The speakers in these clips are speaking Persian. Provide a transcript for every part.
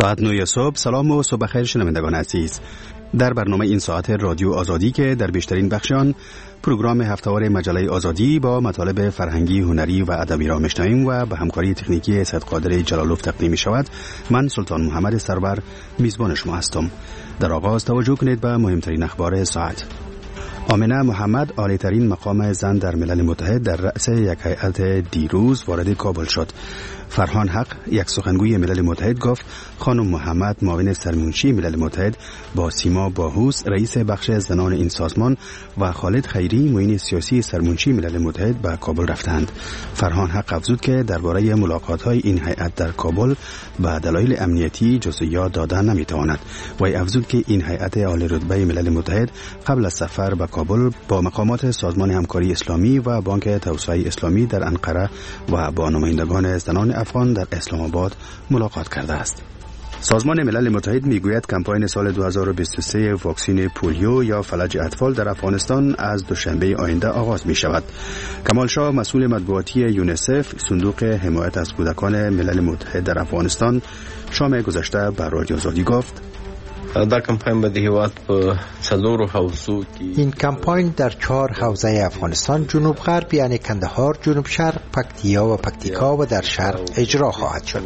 ساعت 9 صبح. سلام و صبح خیر شنوندگان عزیز. در برنامه این ساعت رادیو آزادی که در بیشترین بخشان پروگرام هفته‌وار مجله آزادی با مطالب فرهنگی، هنری و ادبی را میشنویم و به همکاری تکنیکی سید قادر جلالوف تقدیم می شود. من سلطان محمد سرور میزبان شما هستم. در آغاز توجه کنید به مهمترین اخبار ساعت. آمنه محمد، عالی‌ترین مقام زن در ملل متحد، در رأس یک هیئت دیروز وارد کابل شد. فرهان حق، یک سخنگوی ملل متحد، گفت خانم محمد، معاون سرمنشی ملل متحد، با سیما باهوس، رئیس بخش زنان این سازمان، و خالد خیری، معین سیاسی سرمنشی ملل متحد، به کابل رفتند. فرهان حق افزود که درباره ملاقات‌های این هیئت در کابل به دلایل امنیتی جزئیات دادن نمی‌تواند. و افزود که این هیئت عالی رتبه ملل متحد قبل از سفر به کابل با مقامات سازمان همکاری اسلامی و بانک توسعه اسلامی در انقره و با نمایندگان زنان افغان در اسلام آباد ملاقات کرده است. سازمان ملل متحد میگوید کمپاین سال 2023 واکسن پولیو یا فلج اطفال در افغانستان از دوشنبه آینده آغاز می شود. کمال شاه، مسئول مطبوعاتی یونیسف، صندوق حمایت از کودکان ملل متحد در افغانستان، شام گذشته بر رادیو آزادی گفت دا کمپاین به هیواد په څلورو حوزو کې، این کمپاین در 4 حوزه افغانستان، جنوب غرب یعنی کندهار، جنوب شرق پکتیا و پکتیکا و در شرق اجرا خواهد شد.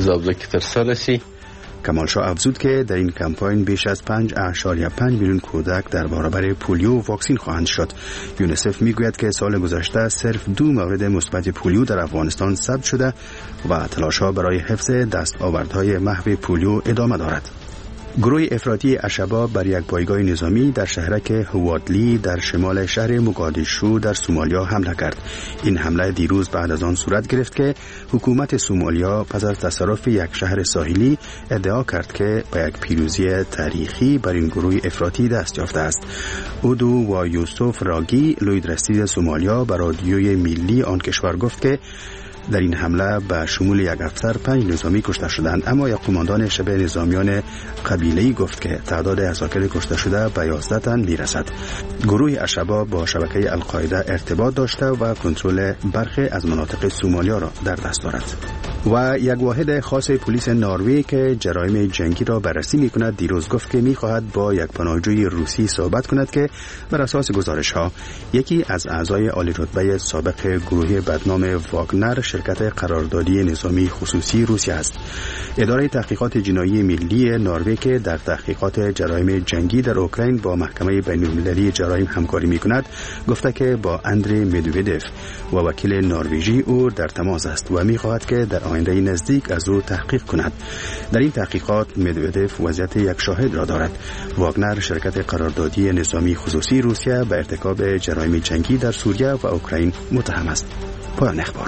کمال شاه افزود که در این کمپاین بیش از 5.5 میلیون کودک در برابر پولیو واکسین خواهند شد. یونیسف میگوید که سال گذشته صرف 2 مورد مثبت پولیو در افغانستان ثبت شده و تلاش‌ها برای حفظ دستاوردهای محو پولیو ادامه دارد. گروه افراطی الشباب بر یک پایگاه نظامی در شهرک هوادلی در شمال شهر موگادیشو در سومالیا حمله کرد. این حمله دیروز بعد از آن صورت گرفت که حکومت سومالیا پس از تصرف یک شهر ساحلی ادعا کرد که به یک پیروزی تاریخی بر این گروه افراطی دست یافته است. اودو و یوسف راگی، لویدرستی سومالیا، به رادیوی ملی آن کشور گفت که در این حمله به شمول یک افسر 5 نظامی کشته شدند، اما یک قماندان شبه نظامیان قبیله‌ای گفت که تعداد عساکر کشته شده به 11 تن میرسد. گروه الشباب با شبکه القاعده ارتباط داشته و کنترل برخی از مناطق سومالیا را در دست دارد. و یک واحد خاص پلیس نروژ که جرایم جنگی را بررسی می‌کند دیروز گفت که می‌خواهد با یک پناهجوی روسی صحبت کند که بر اساس گزارش‌ها یکی از اعضای عالی رتبه سابق گروه بدنام واگنر، شرکت قراردادی نظامی خصوصی روسیه است. اداره تحقیقات جنایی ملی نروژ که در تحقیقات جرایم جنگی در اوکراین با محکمه بین‌المللی جرایم همکاری می‌کند گفته که با اندری مدودوف و وکیل نروژی او در تماس است و می‌خواهد که در آینده نزدیک از او تحقیق کند. در این تحقیقات مدودوف وضعیت یک شاهد را دارد. واگنر، شرکت قراردادی نظامی خصوصی روسیه، به ارتکاب جرایم جنگی در سوریه و اوکراین متهم است. پایان اخبار.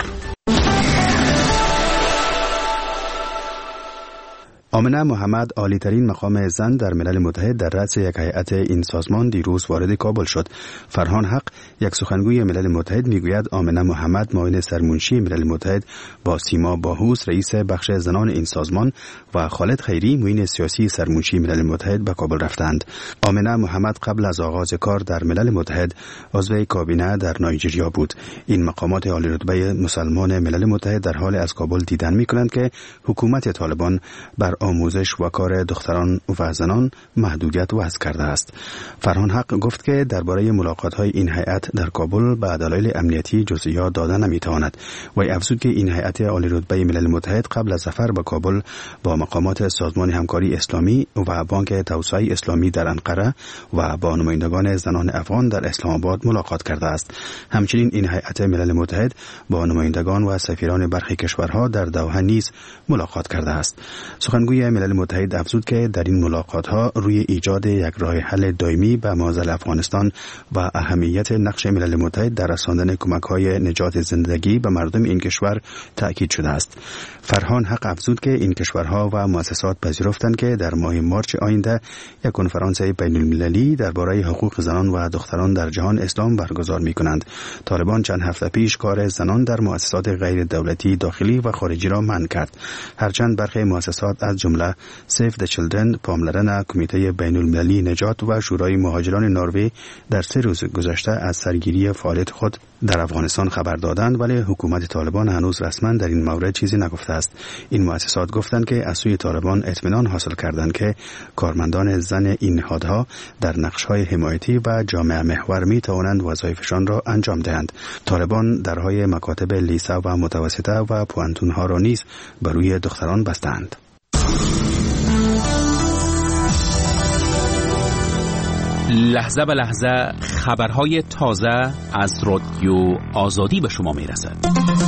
آمنه محمد، عالی‌ترین مقام زن در ملل متحد، در رأس یک هیئت این سازمان دیروز وارد کابل شد. فرهان حق، یک سخنگوی ملل متحد، میگوید آمنه محمد، معاون سرمنشی ملل متحد، با سیما باهوس، رئیس بخش زنان این سازمان، و خالد خیری، معین سیاسی سرمنشی ملل متحد، به کابل رفتند. آمنه محمد قبل از آغاز کار در ملل متحد عضو کابینه در نایجریا بود. این مقامات عالی رتبه مسلمان ملل متحد در حال از کابل دیدن می‌کنند که حکومت طالبان بر آموزش و کار دختران و زنان محدودیت وضع کرده است. فرهان حق گفت که درباره ملاقات‌های این هیئت در کابل به دلایل امنیتی جزئیات دادن نمی‌تواند. و افزود که این هیئت عالی رتبه ملل متحد قبل از سفر به کابل با مقامات سازمان همکاری اسلامی و بانک توسعه اسلامی در انقره و با نمایندگان زنان افغان در اسلام آباد ملاقات کرده است. همچنین این هیئت ملل متحد با نمایندگان و سفیران برخی کشورها در دوحه نیز ملاقات کرده است. سخنگوی ملل متحد افزود که در این ملاقات‌ها روی ایجاد یک راه حل دائمی به معضل افغانستان و اهمیت نقش ملل متحد در رساندن کمک‌های نجات زندگی به مردم این کشور تأکید شده است. فرهان حق افزود که این کشورها و مؤسسات پذیرفتند که در ماه مارچ آینده یک کنفرانس بین‌المللی درباره حقوق زنان و دختران در جهان اسلام برگزار می‌کنند. طالبان چند هفته پیش کار زنان در مؤسسات غیر دولتی داخلی و خارجی را منع کرد. هرچند برخی مؤسسات از جمله سیف د چیلدرن، پاملرن کمیته بین‌المللی نجات و شورای مهاجران نروژ در 3 روز گذشته از سرگیری فعالیت خود در افغانستان خبر دادند، ولی حکومت طالبان هنوز رسما در این مورد چیزی نگفته است. این مؤسسات گفتند که از سوی طالبان اطمینان حاصل کردند که کارمندان زن این نهادها در نقش‌های حمایتی و جامعه محور می‌توانند وظایفشان را انجام دهند. طالبان درهای مکاتب لیسه و متوسطه و پوانتون‌ها را نیز بر روی دختران بستند. لحظه به لحظه خبرهای تازه از رادیو آزادی به شما میرسد.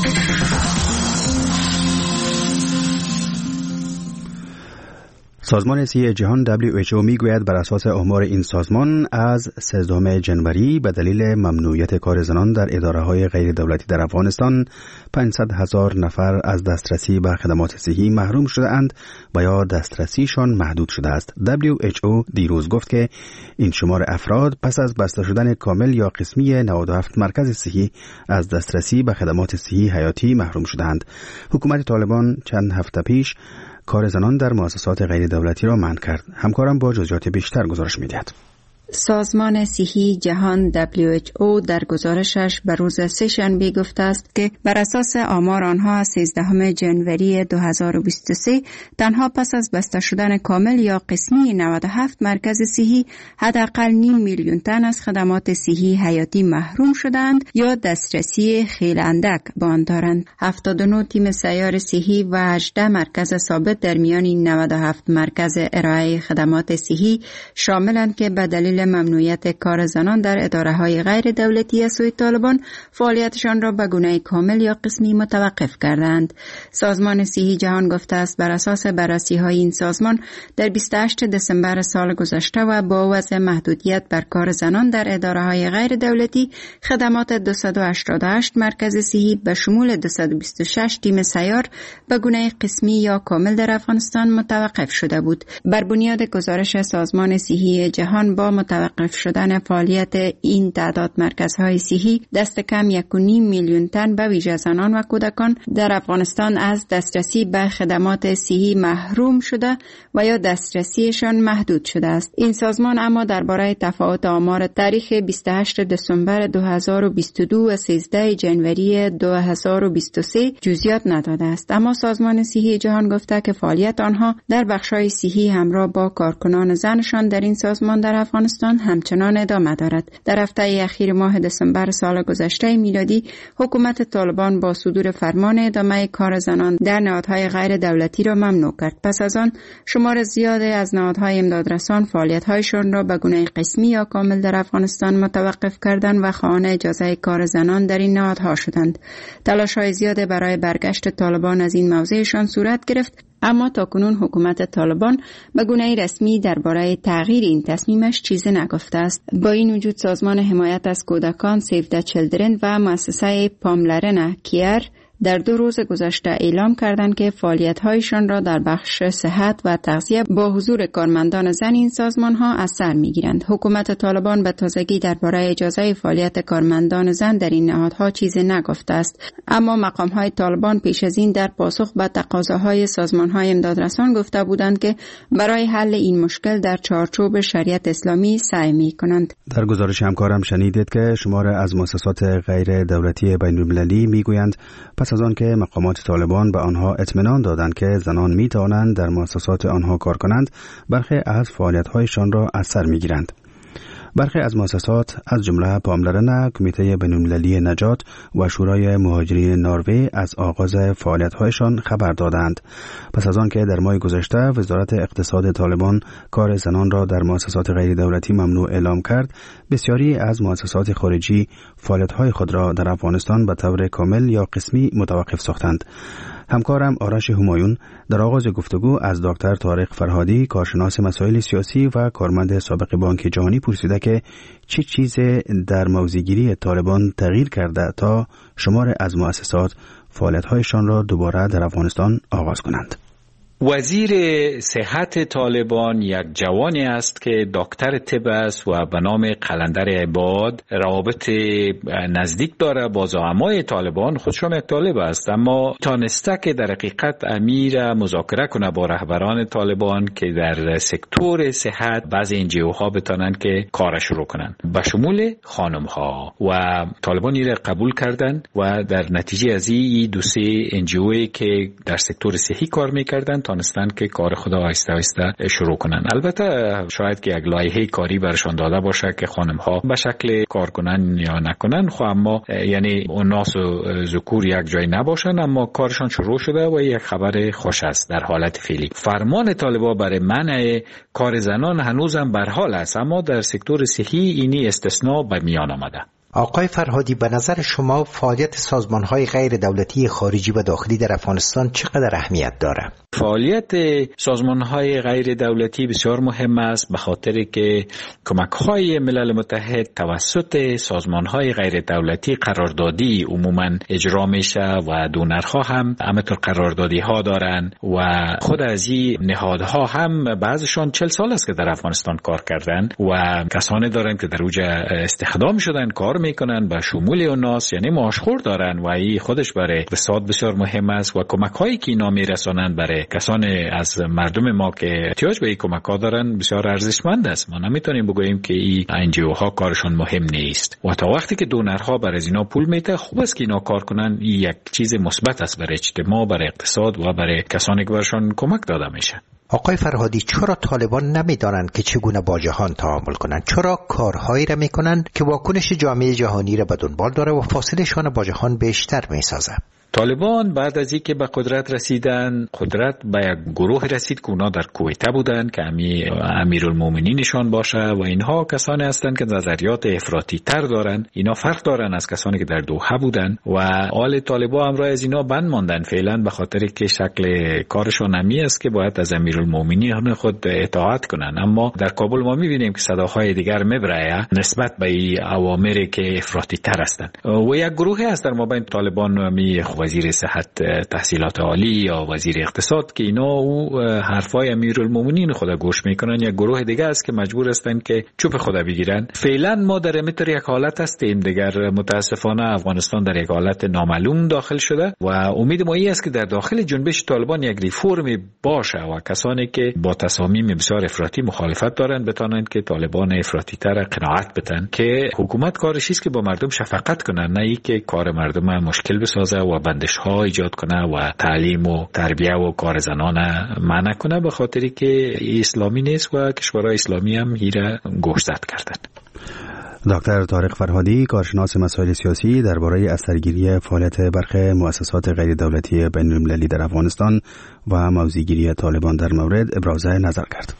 سازمان صحی جهان WHO میگوید بر اساس آمار این سازمان از 13 جنوری به دلیل ممنوعیت کار زنان در اداره‌های غیر دولتی در افغانستان 500,000 نفر از دسترسی به خدمات صحی محروم شده‌اند و یا دسترسیشان محدود شده است. WHO دیروز گفت که این شمار افراد پس از بسته شدن کامل یا قسمی 97 مرکز صحی از دسترسی به خدمات صحی حیاتی محروم شده‌اند. حکومت طالبان چند هفته پیش کار زنان در مؤسسات غیر دولتی را منع کرد. همکارم با جزئیات بیشتر گزارش می‌دهد. سازمان صحی جهان WHO در گزارشش به روز سه‌شنبه گفته است که بر اساس آمار آنها از 13 جنوری 2023 تنها پس از بسته شدن کامل یا قسمی 97 مرکز صحی حداقل 5 میلیون تن از خدمات صحی حیاتی محروم شدند یا دسترسی خیلی اندک به آن دارند. 79 تیم سیار صحی و 18 مرکز ثابت در میان این 97 مرکز ارائه خدمات صحی شاملند که به دلیل ممنوعیت کار زنان در اداره‌های غیر دولتی از سوی طالبان فعالیتشان را به گونه کامل یا قسمی متوقف کردند. سازمان صحی جهان گفته است بر اساس بررسی‌های این سازمان در 28 دسامبر سال گذشته و با وضع محدودیت بر کار زنان در اداره‌های غیر دولتی خدمات 288 مرکز صحی به شمول 226 تیم سیار به گونه قسمی یا کامل در افغانستان متوقف شده بود. بر بنیاد گزارش سازمان صحی جهان با متوقف شدن فعالیت این تعداد مرکزهای صحی دست کم 1.5 میلیون تن به ویژه زنان و کودکان در افغانستان از دسترسی به خدمات صحی محروم شده و یا دسترسیشان محدود شده است. این سازمان اما درباره تفاوت آمار تاریخ 28 دسامبر 2022 و 13 جنوری 2023 جزئیات نداده است. اما سازمان صحی جهان گفته که فعالیت آنها در بخش‌های صحی همراه با کارکنان زنشان در این سازمان در افغانستان همچنان ادامه دارد. در هفته اخیر ماه دسامبر سال گذشته میلادی حکومت طالبان با صدور فرمان ادامه کار زنان در نهادهای غیر دولتی را ممنوع کرد. پس از آن شمار زیادی از نهادهای امدادرسان فعالیت‌هایشان را به گونه قسمی یا کامل در افغانستان متوقف کردند و خواهان اجازه کار زنان در این نهادها شدند. تلاش‌های زیاد برای برگشت طالبان از این موضعشان صورت گرفت، اما تاکنون حکومت طالبان به گونه رسمی درباره تغییر این تصمیمش چیزی نگفته است. با این وجود سازمان حمایت از کودکان سیف د چیلدرن و مؤسسه پاملرن کیر در 2 روز گذشته اعلام کردند که فعالیت‌هایشان را در بخش صحت و تغذیه با حضور کارمندان زن این سازمان‌ها از سر می‌گیرند. حکومت طالبان به تازگی درباره اجازه فعالیت کارمندان زن در این نهادها چیزی نگفته است، اما مقام‌های طالبان پیش از این در پاسخ به تقاضاهای سازمان‌های امدادرسان گفته بودند که برای حل این مشکل در چارچوب شریعت اسلامی سعی می‌کنند. در گزارش همکارم شنیدید که شمار از مؤسسات غیر دولتی بین‌المللی می‌گویند پس از آن که مقامات طالبان به آنها اطمینان دادند که زنان می توانند در مؤسسات آنها کار کنند، برخی از فعالیت‌هایشان را از سر می‌گیرند. برخی از مؤسسات از جمله پاملرن کمیته بین‌المللی نجات و شورای مهاجرین نروژ از آغاز فعالیت‌هایشان خبر دادند. پس از آن که در ماه گذشته وزارت اقتصاد طالبان کار زنان را در مؤسسات غیر دولتی ممنوع اعلام کرد، بسیاری از مؤسسات خارجی فعالیت‌های خود را در افغانستان به طور کامل یا قسمی متوقف ساختند. همکارم آرش همایون در آغاز گفتگو از دکتر طارق فرهادی، کارشناس مسائل سیاسی و کارمند سابق بانک جهانی پرسیده که چه چیزی در موضع‌گیری طالبان تغییر کرده تا شمار از مؤسسات فعالیت‌هایشان را دوباره در افغانستان آغاز کنند. وزیر صحت طالبان یک جوانی است که دکتر طب است و به نام قلندر عباد روابط نزدیک داره با زعمای طالبان. خودشم یک طالب است، اما تانسته که در حقیقت امیر مذاکره کنه با رهبران طالبان که در سکتور صحت بعضی انجیو ها بتانن که کار شروع کنن، به شمول خانم ها، و طالبان این را قبول کردن و در نتیجه از این دو سه انجیوی که در سکتور صحی کار میکردن تانستن که کار خود آهسته آهسته شروع کنن. البته شاید که یک لایحه کاری برشان داده باشه که خانم ها به شکل کار کنن یا نکنن، خب اما یعنی اوناس و ذکور یک جای نباشن، اما کارشان شروع شده و یک خبر خوش است. در حالت فعلی فرمان طالبان برای منع کار زنان هنوزم بر حال است، اما در سکتور صحی اینی استثناء به میان آمده. آقای فرهادی، به نظر شما فعالیت سازمان‌های غیر دولتی خارجی و داخلی در افغانستان چقدر اهمیت داره؟ فعالیت سازمان‌های غیر دولتی بسیار مهم است، به خاطر که کمک‌های ملل متحد توسط سازمان‌های غیر دولتی قراردادی عموماً اجرا میشه و دونرها هم همینطور قراردادی‌ها دارن و خود از این نهادها هم بعضشان 40 سال است که در افغانستان کار کردن و کسانی دارن که در اوج استخدام شدن کار میکنن به شمول اوناس، یعنی معاشخور دارن و این خودش برای اقتصاد بسیار مهم است و کمک‌هایی که اینا میرسانند برای کسانی از مردم ما که احتیاج به این کمک‌ها دارن بسیار ارزشمند است. ما نمیتونیم بگوییم که این انجیوها کارشون مهم نیست و تا وقتی که دونرها برای اینا پول میده خوب است که اینا کار کنن. این یک چیز مثبت است برای اجتماع، برای اقتصاد و برای کسانی که برشون کمک داده میشه. آقای فرهادی، چرا طالبان نمیدانند که چگونه با جهان تعامل کنند؟ چرا کارهایی را میکنند که واکنش جامعه جهانی را به دنبال داره و فاصله‌شان با جهان بیشتر میسازه؟ طالبان بعد از اینکه به قدرت رسیدن، قدرت به یک گروه رسید که اونا در کویته بودن که امیرالمومنینشان باشه و اینها کسانی هستند که نظریات افراطی تر دارن. اینا فرق دارن از کسانی که در دوحه بودن و آل طالبان امروز از اینا بند ماندن فعلا، به خاطر که شکل کارشون همی است که باید از امیرالمومنین خود اطاعت کنن. اما در کابل ما میبینیم که صداهای دیگر میبره نسبت به این اوامری که افراطی تر هستند و یک گروهی هست در مابین طالبان وزیر صحت تحصیلات عالی یا وزیر اقتصاد که اینا او حرفای امیرالمومنین خود گوش میکنن. یک گروه دیگه است که مجبور هستن که چوب خود بگیرن. فعلا ما در امتر یک حالت هستیم دیگر، متاسفانه افغانستان در یک حالت نامعلوم داخل شده و امید ما این است که در داخل جنبش طالبان یک ریفرم باشه و کسانی که با تصامیم بسیار افراطی مخالفت دارن بتونن که طالبان افراطی تر قناعت بدن که حکومت کارش است که با مردم شفقت کنن، نه اینکه کار مردم مشکل بسازه و بندش ها ایجاد کنه و تعلیم و تربیه و کار زنان منع کنه، به خاطری که اسلامی نیست و کشورهای اسلامی هم هیره گوشزد کردن. دکتر طارق فرهادی، کارشناس مسائل سیاسی، درباره اثرگیری فعالیت برخی مؤسسات غیر دولتی بین المللی در افغانستان و موضع‌گیری طالبان در مورد ابراز نظر کرد.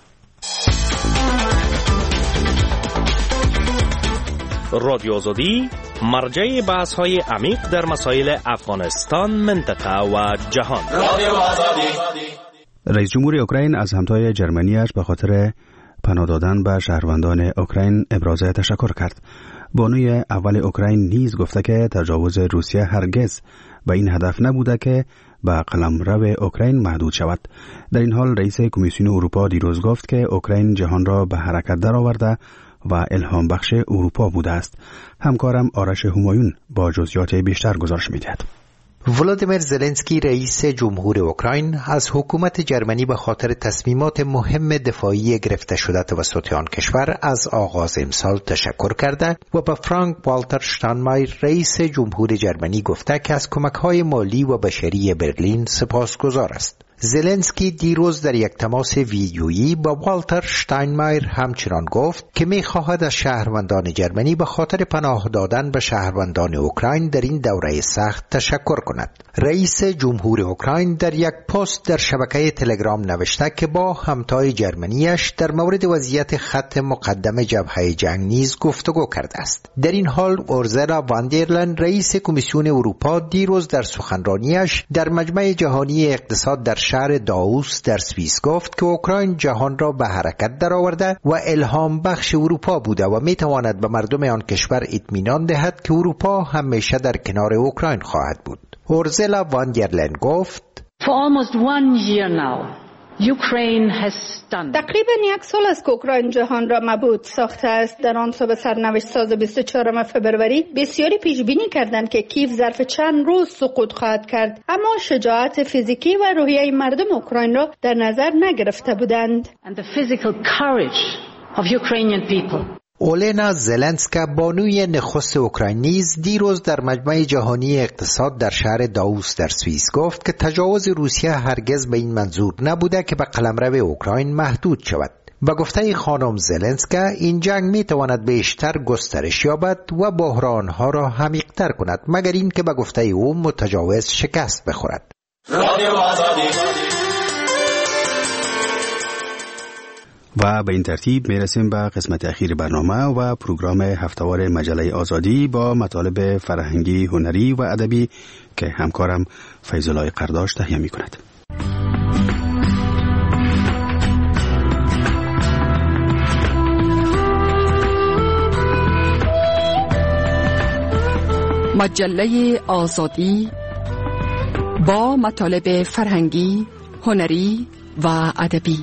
رادیو آزادی مرجع بحث‌های عمیق در مسائل افغانستان، منطقه و جهان. رادیو آزادی. رئیس جمهور اوکراین از همتای جرمنیش به خاطر پناه دادن به شهروندان اوکراین ابراز تشکر کرد. بانوی اول اوکراین نیز گفته که تجاوز روسیه هرگز به این هدف نبوده که به قلمرو اوکراین محدود شود. در این حال رئیس کمیسیون اروپا دیروز گفت که اوکراین جهان را به حرکت درآورده و الهام بخش اروپا بوده است. همکارم آرش همایون با جزئیات بیشتر گزارش می‌دهد. ولادیمیر زلنسکی رئیس جمهور اوکراین از حکومت جرمنی به خاطر تصمیمات مهم دفاعی گرفته شده توسط آن کشور از آغاز امسال تشکر کرده و به فرانک والتر شتاینمایر رئیس جمهور جرمنی گفته که از کمک‌های مالی و بشری برلین سپاسگزار است. زلنسکی دیروز در یک تماس ویدیویی با والتر شتاینمایر همچنان گفت که می‌خواهد از شهروندان جرمنی به خاطر پناه دادن به شهروندان اوکراین در این دوره سخت تشکر کند. رئیس جمهور اوکراین در یک پست در شبکه تلگرام نوشته که با همتای جرمنیش در مورد وضعیت خط مقدم جبهه جنگ نیز گفتگو کرده است. در این حال اورزلا وان در لین رئیس کمیسیون اروپا دیروز در سخنرانیش در مجمع جهانی اقتصاد در شهر داووس در سوئیس گفت که اوکراین جهان را به حرکت درآورده و الهام بخش اروپا بوده و میتواند به مردم آن کشور اطمینان دهد که اروپا همیشه در کنار اوکراین خواهد بود. اورزلا وان در لین گفت For almost 1 year now تقریبا یک سال است که اوکراین جهان را مبهوت ساخته است. در آن صبح سرنوشت ساز 24 فبروری بسیاری پیش بینی کردند که کیف ظرف چند روز سقوط خواهد کرد، اما شجاعت فیزیکی و روحیه مردم اوکراین را در نظر نگرفته بودند. اولنا زلنسکا بانوی نخست اوکراین نیز دیروز در مجمع جهانی اقتصاد در شهر داووس در سوئیس گفت که تجاوز روسیه هرگز به این منظور نبوده که به قلمرو اوکراین محدود شود. با گفته خانم زلنسکا این جنگ می تواند بیشتر گسترش یابد و بحرانها را عمیق‌تر کند مگر این که به گفته او متجاوز شکست بخورد. و به این ترتیب میرسیم به قسمت اخیر برنامه و پروگرام هفتهوار مجله آزادی با مطالب فرهنگی، هنری و ادبی که همکارم فیض‌الله قرداش تهیه می کند. مجله آزادی با مطالب فرهنگی، هنری و ادبی.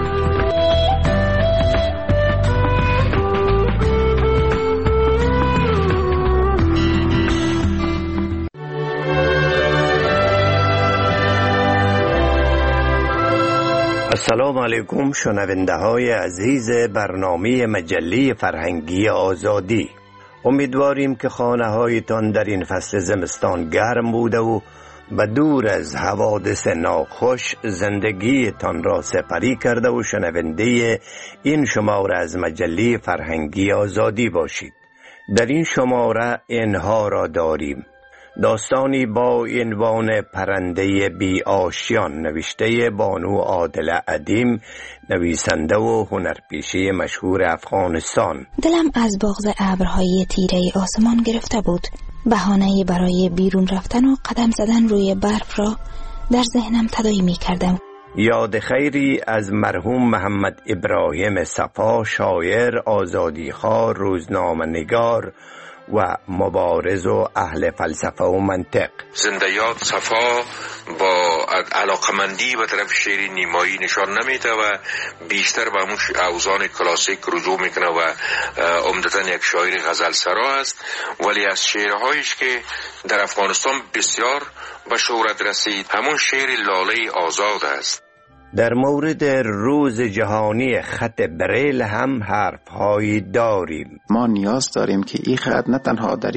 السلام علیکم شنونده های عزیز برنامه مجله فرهنگی آزادی. امیدواریم که خانه هایتان در این فصل زمستان گرم بوده و به دور از حوادث ناخوش زندگیتان را سپری کرده و شنونده این شماره از مجله فرهنگی آزادی باشید. در این شماره اینها را داریم: داستانی با عنوان پرنده بی آشیان نوشته بانو عادله ادیم، نویسنده و هنرپیشه مشهور افغانستان. دلم از بغض ابرهای تیره آسمان گرفته بود. بهانه‌ای برای بیرون رفتن و قدم زدن روی برف را در ذهنم تداعی می کردم. یاد خیری از مرحوم محمد ابراهیم صفا، شاعر، آزادیخواه، روزنامه‌نگار و مبارز و اهل فلسفه و منطق. زنده یاد صفا با علاقمندی به طرف شعر نیمایی نشان نمیده و بیشتر به همون اوزان کلاسیک رجوع میکنه و عمدتاً یک شاعر غزل سرا است، ولی از شعرهایش که در افغانستان بسیار به شهرت رسید همون شعر لاله آزاد است. در مورد روز جهانی خط بریل هم حرف‌هایی داریم. ما نیاز داریم که این خط نه تنها در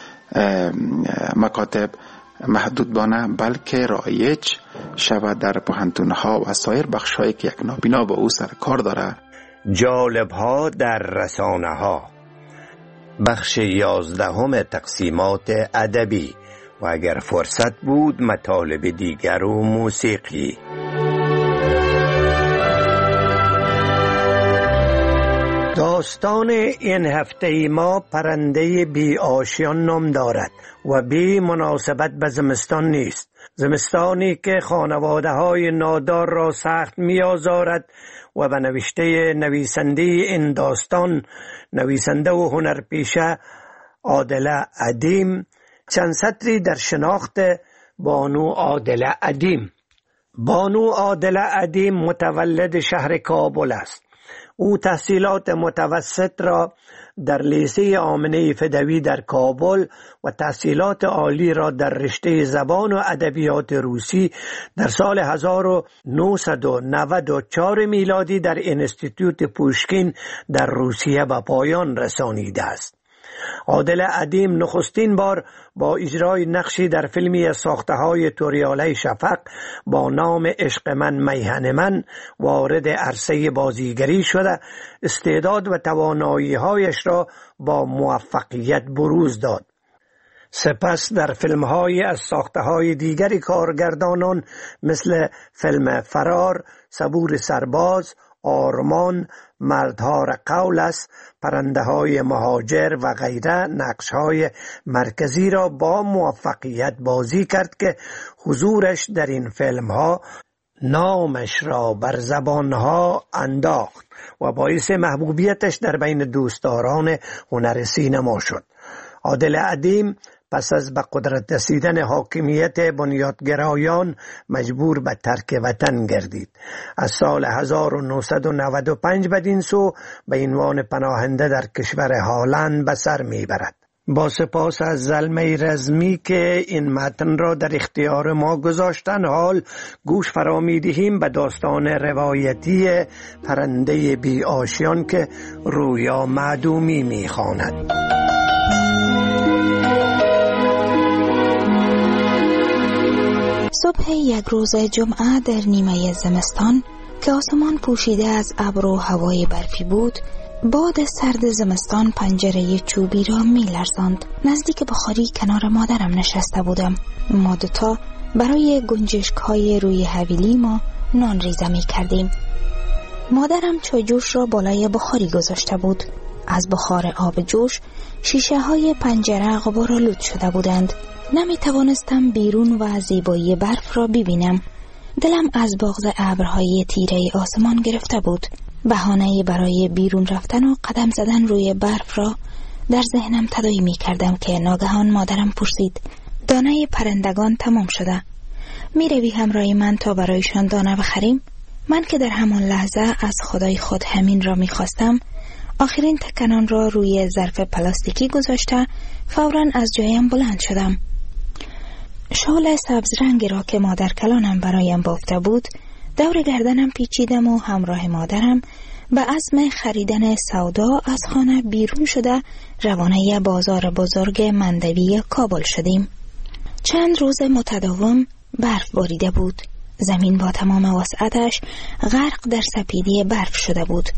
مکاتب محدود بانه بلکه رایج شود در پوهنتون‌ها و سایر بخش‌هایی که یک نابینا با او سر کار داره. جالب‌ها در رسانه‌ها، بخش 11 تقسیمات ادبی و اگر فرصت بود مطالب دیگر و موسیقی. داستان این هفته ما پرنده بی آشیان نام دارد و بی مناسبت به زمستان نیست. زمستانی که خانواده های نادار را سخت می آزارد و به نوشته نویسنده این داستان، نویسنده و هنرپیشه عادله ادیم، چند سطری در شناخت بانو عادله ادیم. بانو عادله ادیم متولد شهر کابل است. او تحصیلات متوسط را در لیسه آمنه فدوی در کابل و تحصیلات عالی را در رشته زبان و ادبیات روسی در سال 1994 میلادی در انستیتوت پوشکین در روسیه به پایان رسانیده است. عادله ادیم نخستین بار با اجرای نقشی در فیلمی از ساخته‌های توریاله شفق با نام عشق من میهن من وارد عرصه بازیگری شده، استعداد و توانایی‌هایش را با موفقیت بروز داد. سپس در فیلم‌های از ساخته‌های دیگری کارگردانان مثل فیلم فرار، صبور سرباز، آرمان، مردها را قول است، پرنده های مهاجر و غیره نقش‌های مرکزی را با موفقیت بازی کرد که حضورش در این فیلم‌ها نامش را بر زبانها انداخت و باعث محبوبیتش در بین دوستداران هنر سینما شد. عادله ادیم پس از به قدرت رسیدن حاکمیت بنیادگرایان مجبور به ترک وطن گردید. از سال 1995 بدین سو به عنوان پناهنده در کشور هلند به سر میبرد. با سپاس از زلمه رزمی که این متن را در اختیار ما گذاشتن، حال گوش فرا می‌دهیم به داستان روایتی پرنده بی آشیان که رویا معدومی می‌خواند. صبح یک روز جمعه در نیمه زمستان که آسمان پوشیده از ابر و هوای برفی بود، باد سرد زمستان پنجره چوبی را می لرزاند. نزدیک بخاری کنار مادرم نشسته بودم. ما دوتا برای گنجشک های روی حویلی ما نان ریزه می کردیم. مادرم چای جوش را بالای بخاری گذاشته بود. از بخار آب جوش شیشه های پنجره غبارآلود شده بودند. نمی توانستم بیرون و زیبایی برف را ببینم. دلم از بغض ابرهای تیره آسمان گرفته بود. بهانه برای بیرون رفتن و قدم زدن روی برف را در ذهنم تداعی می کردم که ناگهان مادرم پرسید: دانه پرندگان تمام شده، می روی همراه من تا برایشان دانه بخریم؟ من که در همان لحظه از خدای خود همین را می خواستم، آخرین تکنان را روی ظرف پلاستیکی گذاشته فوراً از جایم بلند شدم. شال سبز رنگی را که مادر کلانم برایم بافته بود دور گردنم پیچیدم و همراه مادرم به عزم خریدن سودا از خانه بیرون شده روانه بازار بزرگ مندوی کابل شدیم. چند روز متداوم برف باریده بود. زمین با تمام وسعتش غرق در سپیدی برف شده بود.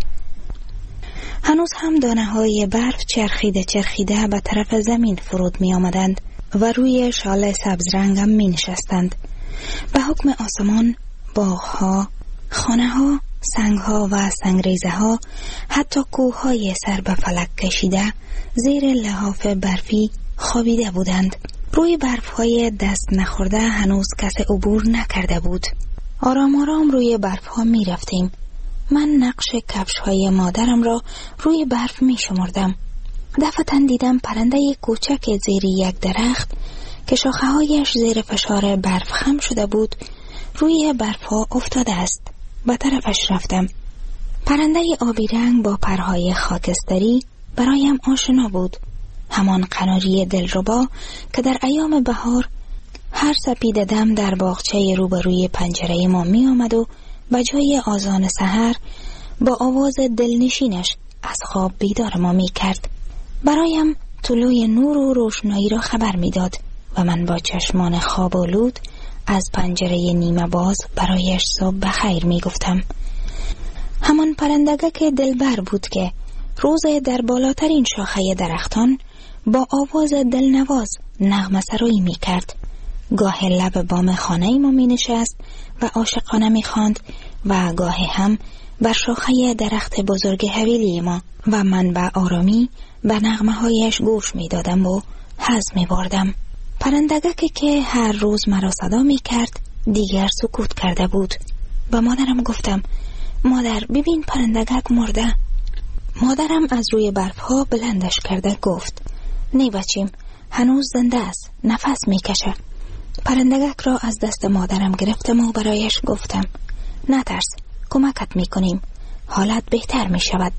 هنوز هم دانه های برف چرخیده به طرف زمین فرود می آمدند و روی شال سبز رنگم می نشستند. به حکم آسمان، باغ‌ها، خانه‌ها، سنگ‌ها و سنگریزه‌ها، حتی کوه‌های سر به فلک کشیده زیر لحاف برفی خوابیده بودند. روی برف‌های دست نخورده هنوز کس عبور نکرده بود. آرام آرام روی برف‌ها می رفتیم. من نقش کفش‌های مادرم را روی برف می شمردم. دفعتاً دیدم پرنده کوچک زیر یک درخت که شاخه‌هایش زیر فشار برف خم شده بود روی برف‌ها افتاده است. به طرفش رفتم. پرنده آبی رنگ با پرهای خاکستری برایم آشنا بود. همان قناری دلربا که در ایام بهار هر سپید دم در باغچه روبروی پنجره ما می آمد و به جای آذان سحر با آواز دلنشینش از خواب بیدار ما می کرد. برایم طلوع نور و روشنایی را خبر می داد و من با چشمان خواب آلود از پنجره نیمه باز برایش صبح بخیر می گفتم. همان پرندگک دلبر بود که روز در بالاترین شاخه درختان با آواز دلنواز نغمه سرایی می کرد. گاه لب بام خانه ما می نشست و عاشقانه می خواند و گاه هم بر شاخه درخت بزرگ حویلی ما و من به آرامی به نغمه هایش گوش می دادم و حظ می بردم. پرندگک که هر روز مرا صدا می کرد دیگر سکوت کرده بود. به مادرم گفتم: مادر ببین پرندگک مرده. مادرم از روی برفها بلندش کرده گفت: نه بچیم، هنوز زنده است، نفس می کشه. پرندگک را از دست مادرم گرفتم و برایش گفتم: نترس، کمکت می کنیم، حالت بهتر می شود.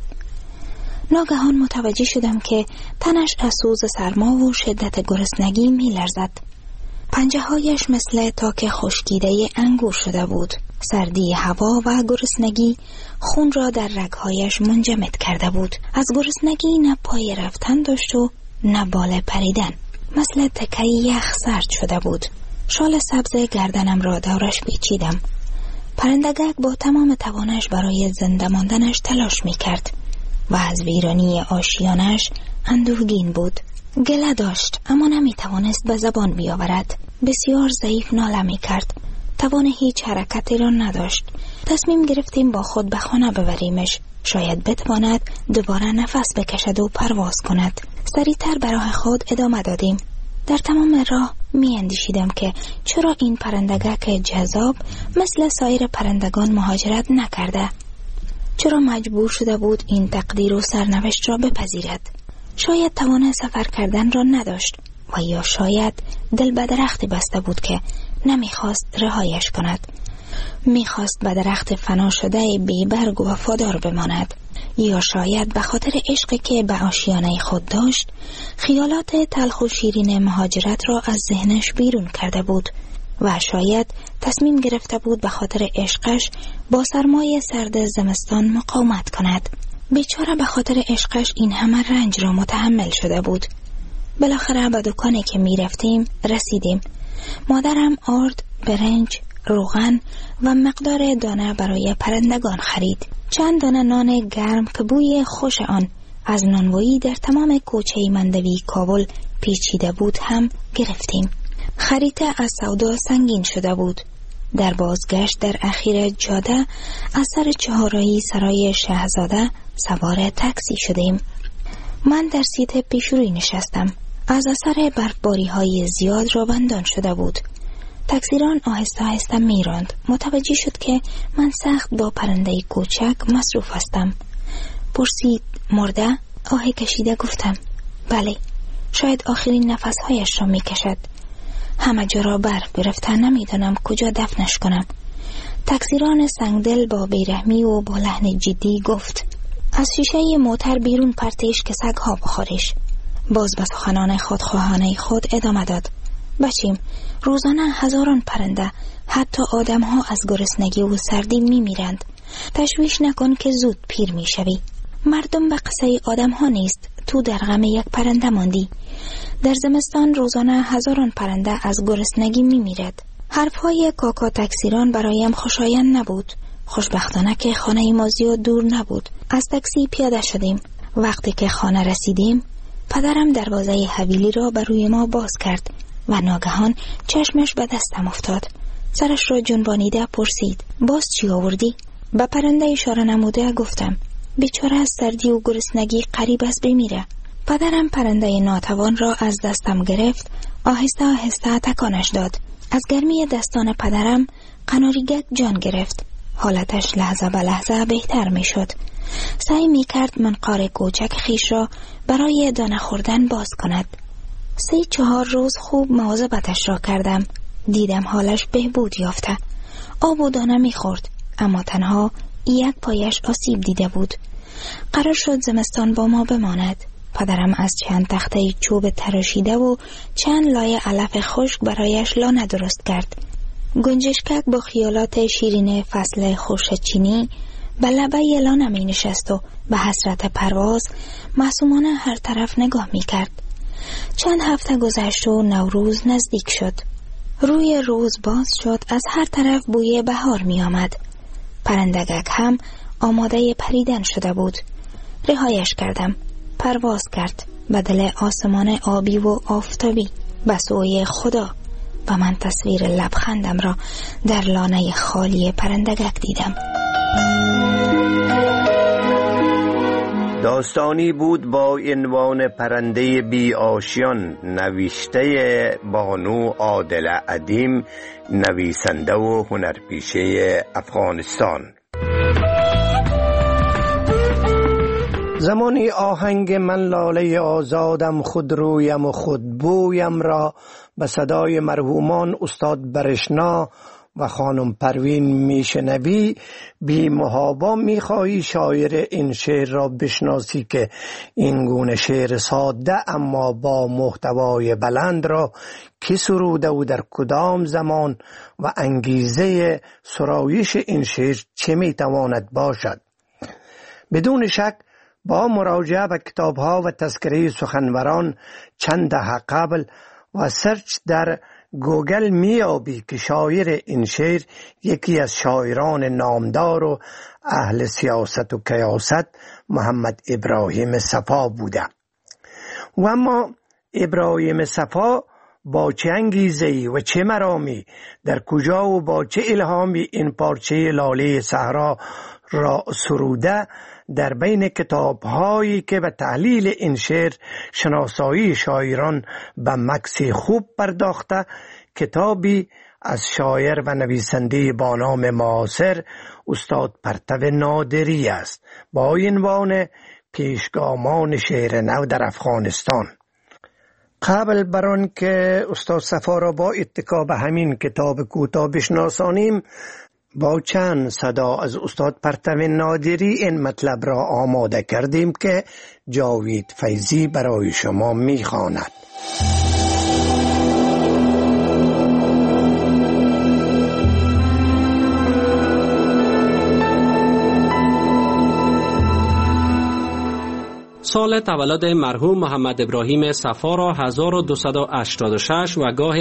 ناگهان متوجه شدم که تنش از سوز سرما و شدت گرسنگی می لرزد. پنجه هایش مثل تاک خشکیده انگور شده بود. سردی هوا و گرسنگی خون را در رگهایش منجمد کرده بود. از گرسنگی نه پای رفتن داشت و نه بال پریدن. مثل تکه یخ سرد شده بود. شال سبز گردنم را دورش پیچیدم. پرندگک با تمام توانش برای زنده ماندنش تلاش می کرد و از ویرانی آشیانش اندوهگین بود. گله داشت اما نمی توانست به زبان بیاورد. بسیار ضعیف ناله می کرد. توان هیچ حرکتی را نداشت. تصمیم گرفتیم با خود به خانه ببریمش. شاید بتواند دوباره نفس بکشد و پرواز کند. سریعتر به راه خود ادامه دادیم. در تمام راه می اندیشیدم که چرا این پرندگک جذاب مثل سایر پرندگان مهاجرت نکرده. چرا مجبور شده بود این تقدیر و سرنوشت را بپذیرد؟ شاید توان سفر کردن را نداشت و یا شاید دل به درخت بسته بود که نمیخواست رهایش کند. میخواست به درخت فنا شده بی برگ و وفادار بماند، یا شاید به خاطر عشقی که به آشیانه خود داشت خیالات تلخ و شیرین مهاجرت را از ذهنش بیرون کرده بود و شاید تصمیم گرفته بود به خاطر عشقش با سرمای سرد زمستان مقاومت کند. بیچاره به خاطر عشقش این همه رنج را متحمل شده بود. بالاخره به دکانی که می رفتیم رسیدیم. مادرم آرد، برنج، روغن و مقدار دانه برای پرندگان خرید. چند دانه نان گرم که بوی خوش آن از نانوایی در تمام کوچه مندوی کابل پیچیده بود هم گرفتیم. خرید از سودا سنگین شده بود. در بازگشت در اخیر جاده از سر چهارراهی سرای شهزاده سوار تاکسی شدیم. من در سیت پیشروی نشستم. از اثر برفباری های زیاد رابندان شده بود. تاکسیران آهسته آهسته میراند. متوجه شد که من سخت با پرنده کوچک مصروف هستم. پرسید مرده؟ آه کشیده گفتم بله، شاید آخرین نفسهایش را میکشد. همه جا را برف گرفته، نمیدانم کجا دفنش کنم. تاکسیران سنگدل با بیرحمی و با لحن جدی گفت از شیشه موتر بیرون پرتش که سگها بخورش. باز به سخنان خودخواهانه خود ادامه داد. بچیم، روزانه هزاران پرنده، حتی آدم ها از گرسنگی و سردی میمیرند. تشویش نکن که زود پیر میشوی. مردم به قصه آدم ها نیست. تو در غم یک پرنده ماندی. در زمستان روزانه هزاران پرنده از گرسنگی میمیرد. حرفهای کاکا تاکسیران برایم خوشایند نبود. خوشبختانه که خانه ما زیاد دور نبود. از تاکسی پیاده شدیم. وقتی که خانه رسیدیم پدرم دروازه حویلی را بر روی ما باز کرد و ناگهان چشمش به دستم افتاد. سرش را جنبانیده پرسید باز چی آوردی؟ به پرنده اشاره نموده گفتم بیچاره از سردی و گرسنگی قریب است بمیره. پدرم پرنده ناتوان را از دستم گرفت، آهسته آهسته تکانش داد. از گرمی دستان پدرم قناریگک جان گرفت. حالتش لحظه به لحظه بهتر می شد. سعی می کرد منقار کوچک خیش را برای دانه خوردن باز کند. 3-4 روز خوب مواظبتش را کردم. دیدم حالش بهبود یافته. آب و دانه می خورد، اما تنها یک پایش آسیب دیده بود. قرار شد زمستان با ما بماند. پدرم از چند تخته چوب تراشیده و چند لایه علف خشک برایش لانه درست کرد. گنجشکک با خیالات شیرین فصل خورشیدچینی به لبه لانه می نشست و به حسرت پرواز معصومانه هر طرف نگاه می کرد. چند هفته گذشت و نوروز نزدیک شد. روی روز باز شد، از هر طرف بوی بهار می آمد. پرندگک هم آماده پریدن شده بود. رهایش کردم. پرواز کرد به دل آسمان آبی و آفتابی به سوی خدا و من تصویر لبخندم را در لانه خالی پرندگک دیدم. داستانی بود با عنوان پرنده بی آشیان، نوشته بانو عادله ادیم، نویسنده و هنرپیشه افغانستان. زمانی آهنگ من لاله آزادم، خود رویم و خود بویم را به صدای مرحومان استاد برشنا و خانم پروین میشنوی، بی محابا میخواهی شاعر این شعر را بشناسی که این گونه شعر ساده اما با محتوای بلند را کی سروده و در کدام زمان و انگیزه سرایش این شعر چه میتواند باشد. بدون شک با مراجعه به کتاب‌ها و تذکره سخنوران چند دهه قبل و سرچ در گوگل میابی که شاعر این شعر یکی از شاعران نامدار و اهل سیاست و کیاست محمد ابراهیم صفا بوده. و اما ابراهیم صفا با چه انگیزه‌ای و چه مرامی در کجا و با چه الهامی این پارچه لاله صحرا را سروده، در بین کتاب‌هایی که به تحلیل این شعر شناسایی شاعران به مکسی خوب پرداخته، کتابی از شاعر و نویسنده با نام معاصر استاد پرتو نادری است با عنوان پیشگامان شعر نو در افغانستان. قبل بران که استاد صفا را با اتکا به همین کتاب کوتاه بشناسانیم، با چند صدا از استاد پرتو نادری این مطلب را آماده کردیم که جاوید فیضی برای شما می‌خواند. سال تولد مرحوم محمد ابراهیم صفا را 1286 و گاه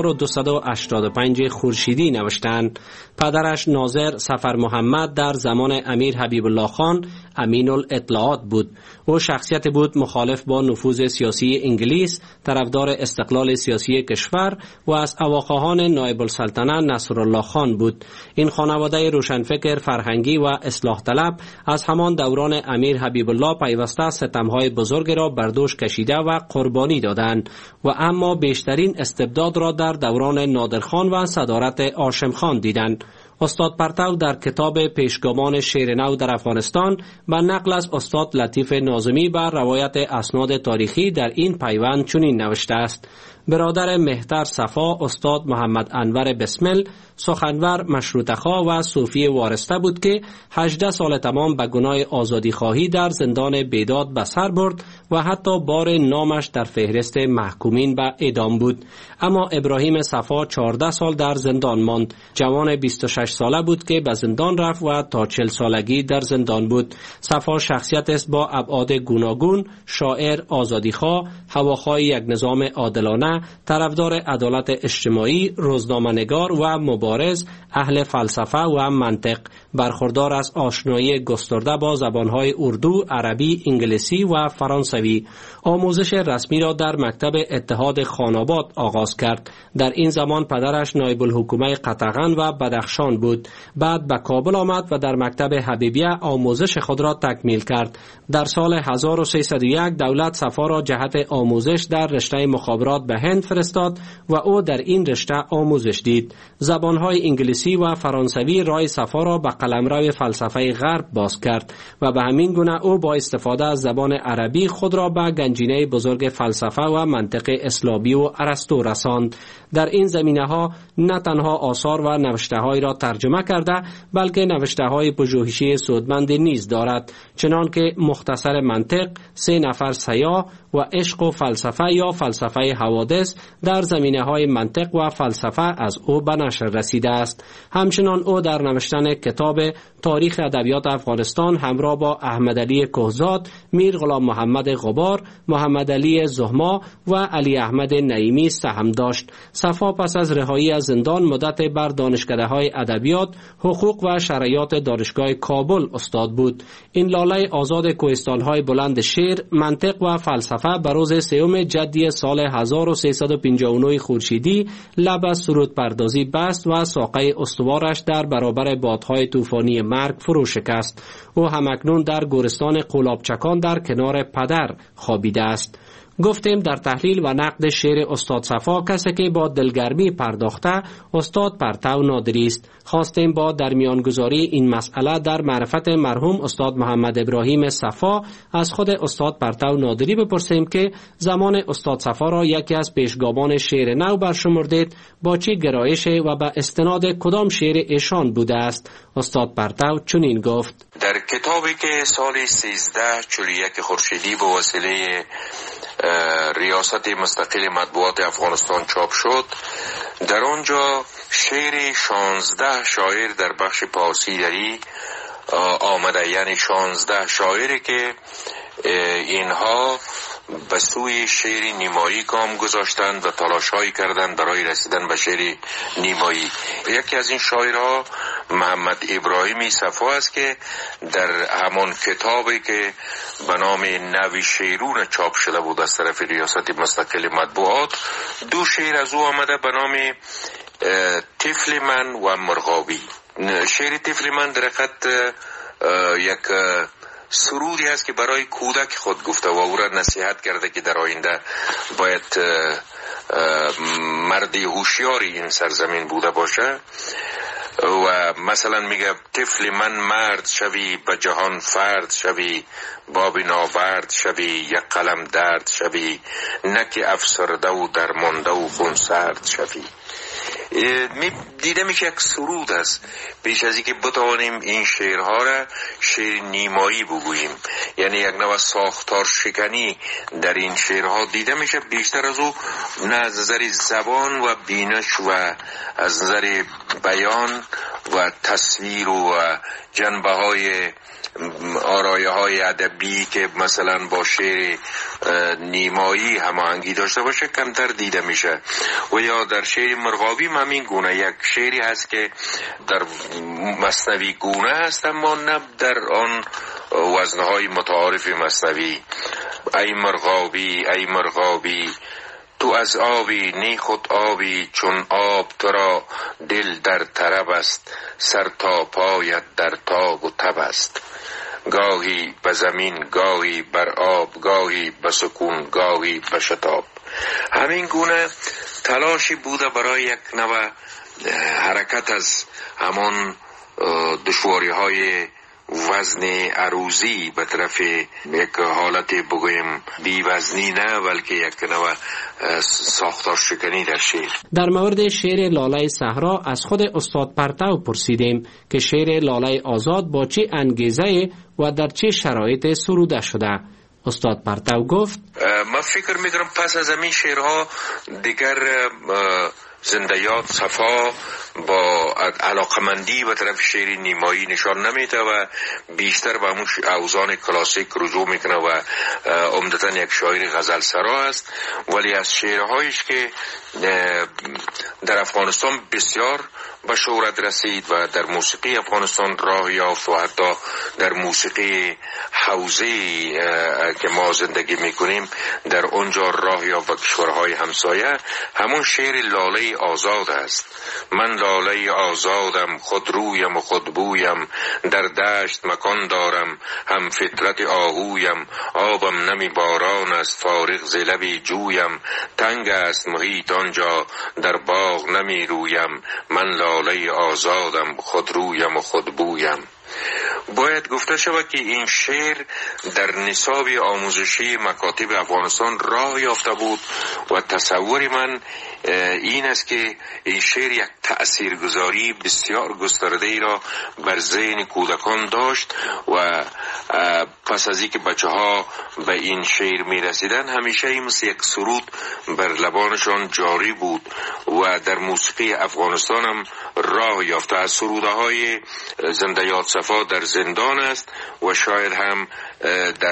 1285 خورشیدی نوشتند. پدرش ناظر سفر محمد در زمان امیر حبیب الله خان امین الاطلاعات بود. او شخصیت بود مخالف با نفوذ سیاسی انگلیس، طرفدار استقلال سیاسی کشور و از اواخواهان نایب السلطنه نصرالله خان بود. این خانواده روشنفکر، فرهنگی و اصلاح طلب از همان دوران امیر حبیب الله پیوسته ستمهای بزرگ را بر دوش کشیده و قربانی دادند و اما بیشترین استبداد را در دوران نادرخان و صدارت هاشم خان دیدند. استاد پرتو در کتاب پیشگامان شعر نو در افغانستان به نقل از استاد لطیف ناظمی بر روایت اسناد تاریخی در این پیوند چنین نوشته است: برادر مهتر صفا استاد محمد انور بسمل سخنور مشروطه‌خواه و صوفی وارسته بود که 18 سال تمام به گناه آزادی خواهی در زندان بیداد به سر برد و حتی بار نامش در فهرست محکومین به اعدام بود. اما ابراهیم صفا 14 سال در زندان ماند. جوان 26 ساله بود که به زندان رفت و تا 40 سالگی در زندان بود. صفا شخصیت است با ابعاد گوناگون: شاعر، آزادیخواه، هواخواه یک نظام عادلانه، طرفدار عدالت اجتماعی، روزنامه‌نگار و مبارز، اهل فلسفه و منطق، برخوردار از آشنایی گسترده با زبانهای اردو، عربی، انگلیسی و فرانسوی. آموزش رسمی را در مکتب اتحاد خاناباد آغاز کرد. در این زمان پدرش نایب الحکومه قطغن و بدخشان بود. بعد به کابل آمد و در مکتب حبیبیه آموزش خود را تکمیل کرد. در سال 1301 دولت صفا را جهت آموزش در رشته مخابرات به هند فرستاد و او در این رشته آموزش دید. زبانهای انگلیسی و فرانسوی راه صفا را به قلمرو فلسفه غرب باز کرد و به همین گونه او با استفاده از زبان عربی خود را به گنجینه بزرگ فلسفه و منطق اسلامی و ارسطو رساند. در این زمینه‌ها نه تنها آثار و نوشته‌های را ترجمه کرده، بلکه نوشته‌های پژوهشی سودمند نیز دارد، چنان که مختصر منطق، 3 نفر سیاه و عشق و فلسفه یا فلسفه حوادث در زمینه‌های منطق و فلسفه از او به نشر رسیده است. همچنان او در نوشتن کتاب تاریخ ادبیات افغانستان همراه با احمد علی کهزاد، میر غلام محمد غبار، محمد علی زهما و علی احمد نعیمی سهم داشت. صفا پس از رهایی از زندان مدت بر دانشکده‌های ادبیات، حقوق و شرعیات دانشگاه کابل استاد بود. این لاله آزاد کوهستان‌های بلند شعر، منطق و فلسفه به روز 3 جدی سال 1359 خورشیدی لب از سرود پردازی بست و ساقه استوارش در برابر بادهای طوفانی مرگ فرو شکست. او همکنون در گورستان قلابچکان در کنار پدر خوابیده است. گفتیم در تحلیل و نقد شعر استاد صفا کسی که با دلگرمی پرداخته استاد پرتو نادری است. خواستیم با درمیانگذاری این مسئله در معرفت مرحوم استاد محمد ابراهیم صفا از خود استاد پرتو نادری بپرسیم که زمان استاد صفا را یکی از پیشگامان شعر نو برشمردید، با چه گرایش و به استناد کدام شعر ایشان بوده است. استاد پرتو چنین گفت: در کتابی که سال 1341 خورشیدی به وسیله ریاست مستقل مطبوعات افغانستان چاپ شد، در آنجا شعر 16 شاعر در بخش پاسیدری آمده، یعنی 16 شاعری که اینها به سوی شعر نیمایی گام گذاشتند و تلاش‌هایی کردند برای رسیدن به شعر نیمایی. یکی از این شاعرها محمد ابراهیمی صفا است که در همان کتابی که به نام نوی شیرون چاپ شده بود از طرف ریاست مستقل مطبوعات، 2 شعر از او آمده به نام طفل من و مرغابی. شعر طفل من در حقیقت یک سرودی است که برای کودک خود گفته و او را نصیحت کرده که در آینده باید مرد هوشیاری این سرزمین بوده باشه. و مثلا میگه طفل من مرد شوی به جهان فرد شوی، باب ناورد شوی یک قلم درد شوی، نک افسرده و درمانده و خونسرد شوی. دیده میشه یک سرود است. پیش از اینکه بتوانیم این شعرها را شعر نیمایی بگوییم، یعنی یک نوع ساختار شکنی در این شعرها دیده میشه، بیشتر از او نه از نظر زبان و بینش و از نظر بیان و تصویر و جنبه های آرایه های ادبی که مثلا با شعر نیمایی هماهنگی داشته باشه کمتر دیده میشه. و یا در شعر مرغابی همین گونه یک شعری هست که در مثنوی گونه هست اما نه در آن وزنهای متعارف مثنوی. ای مرغابی ای مرغابی تو از آبی نی خود آبی، چون آب تو را دل در طرب است، سر تا پایت در تاب و تب است. گاهی به زمین گاهی بر آب، گاهی به سکون گاهی به شتاب. همین گونه تلاشی بوده برای یک نوع حرکت از همان دشواری های وزن عروضی به طرف یک حالت بگویم بی وزنی نه بلکه یک نوع ساختار شکنی در شعر. در مورد شعر لاله صحرا از خود استاد پرتو پرسیدیم که شعر لاله آزاد با چه انگیزه و در چه شرایط سروده شده. استاد پرتو گفت من فکر میکنم پس از این شعرها دیگر زندیات صفا با علاقمندی به طرف شعر نیمایی نشان نمیده و بیشتر به همون اوزان کلاسیک رجوع میکنه و عمدتاً یک شاعر غزل سرا است. ولی از شعرهایش که در افغانستان بسیار به شهرت رسید و در موسیقی افغانستان راه یافت و حتی در موسیقی حوزه‌ای که ما زندگی میکنیم در اونجا راه یافت و کشورهای همسایه، همون شعر لاله آزاد است. من لاله آزادم، خود رویم و خود بویم، در دشت مکان دارم، هم فطرت آهویم، آبم نمی باران است، فارغ ز لب جویم، تنگ است محیط آنجا، در باغ نمی رویم، من لاله آزادم، خود رویم و خود بویم. باید گفته شود که این شعر در نصاب آموزشی مکاتب افغانستان راه یافته بود و تصور من این است که این شعر یک تأثیرگذاری بسیار گسترده را بر ذهن کودکان داشت و پس از اینکه بچه‌ها به این شعر می رسیدن همیشه این مثل یک سرود بر لبانشان جاری بود و در موسیقی افغانستان هم راه یافته. از سرودهای زندیات صفا در زندان است و شاید هم در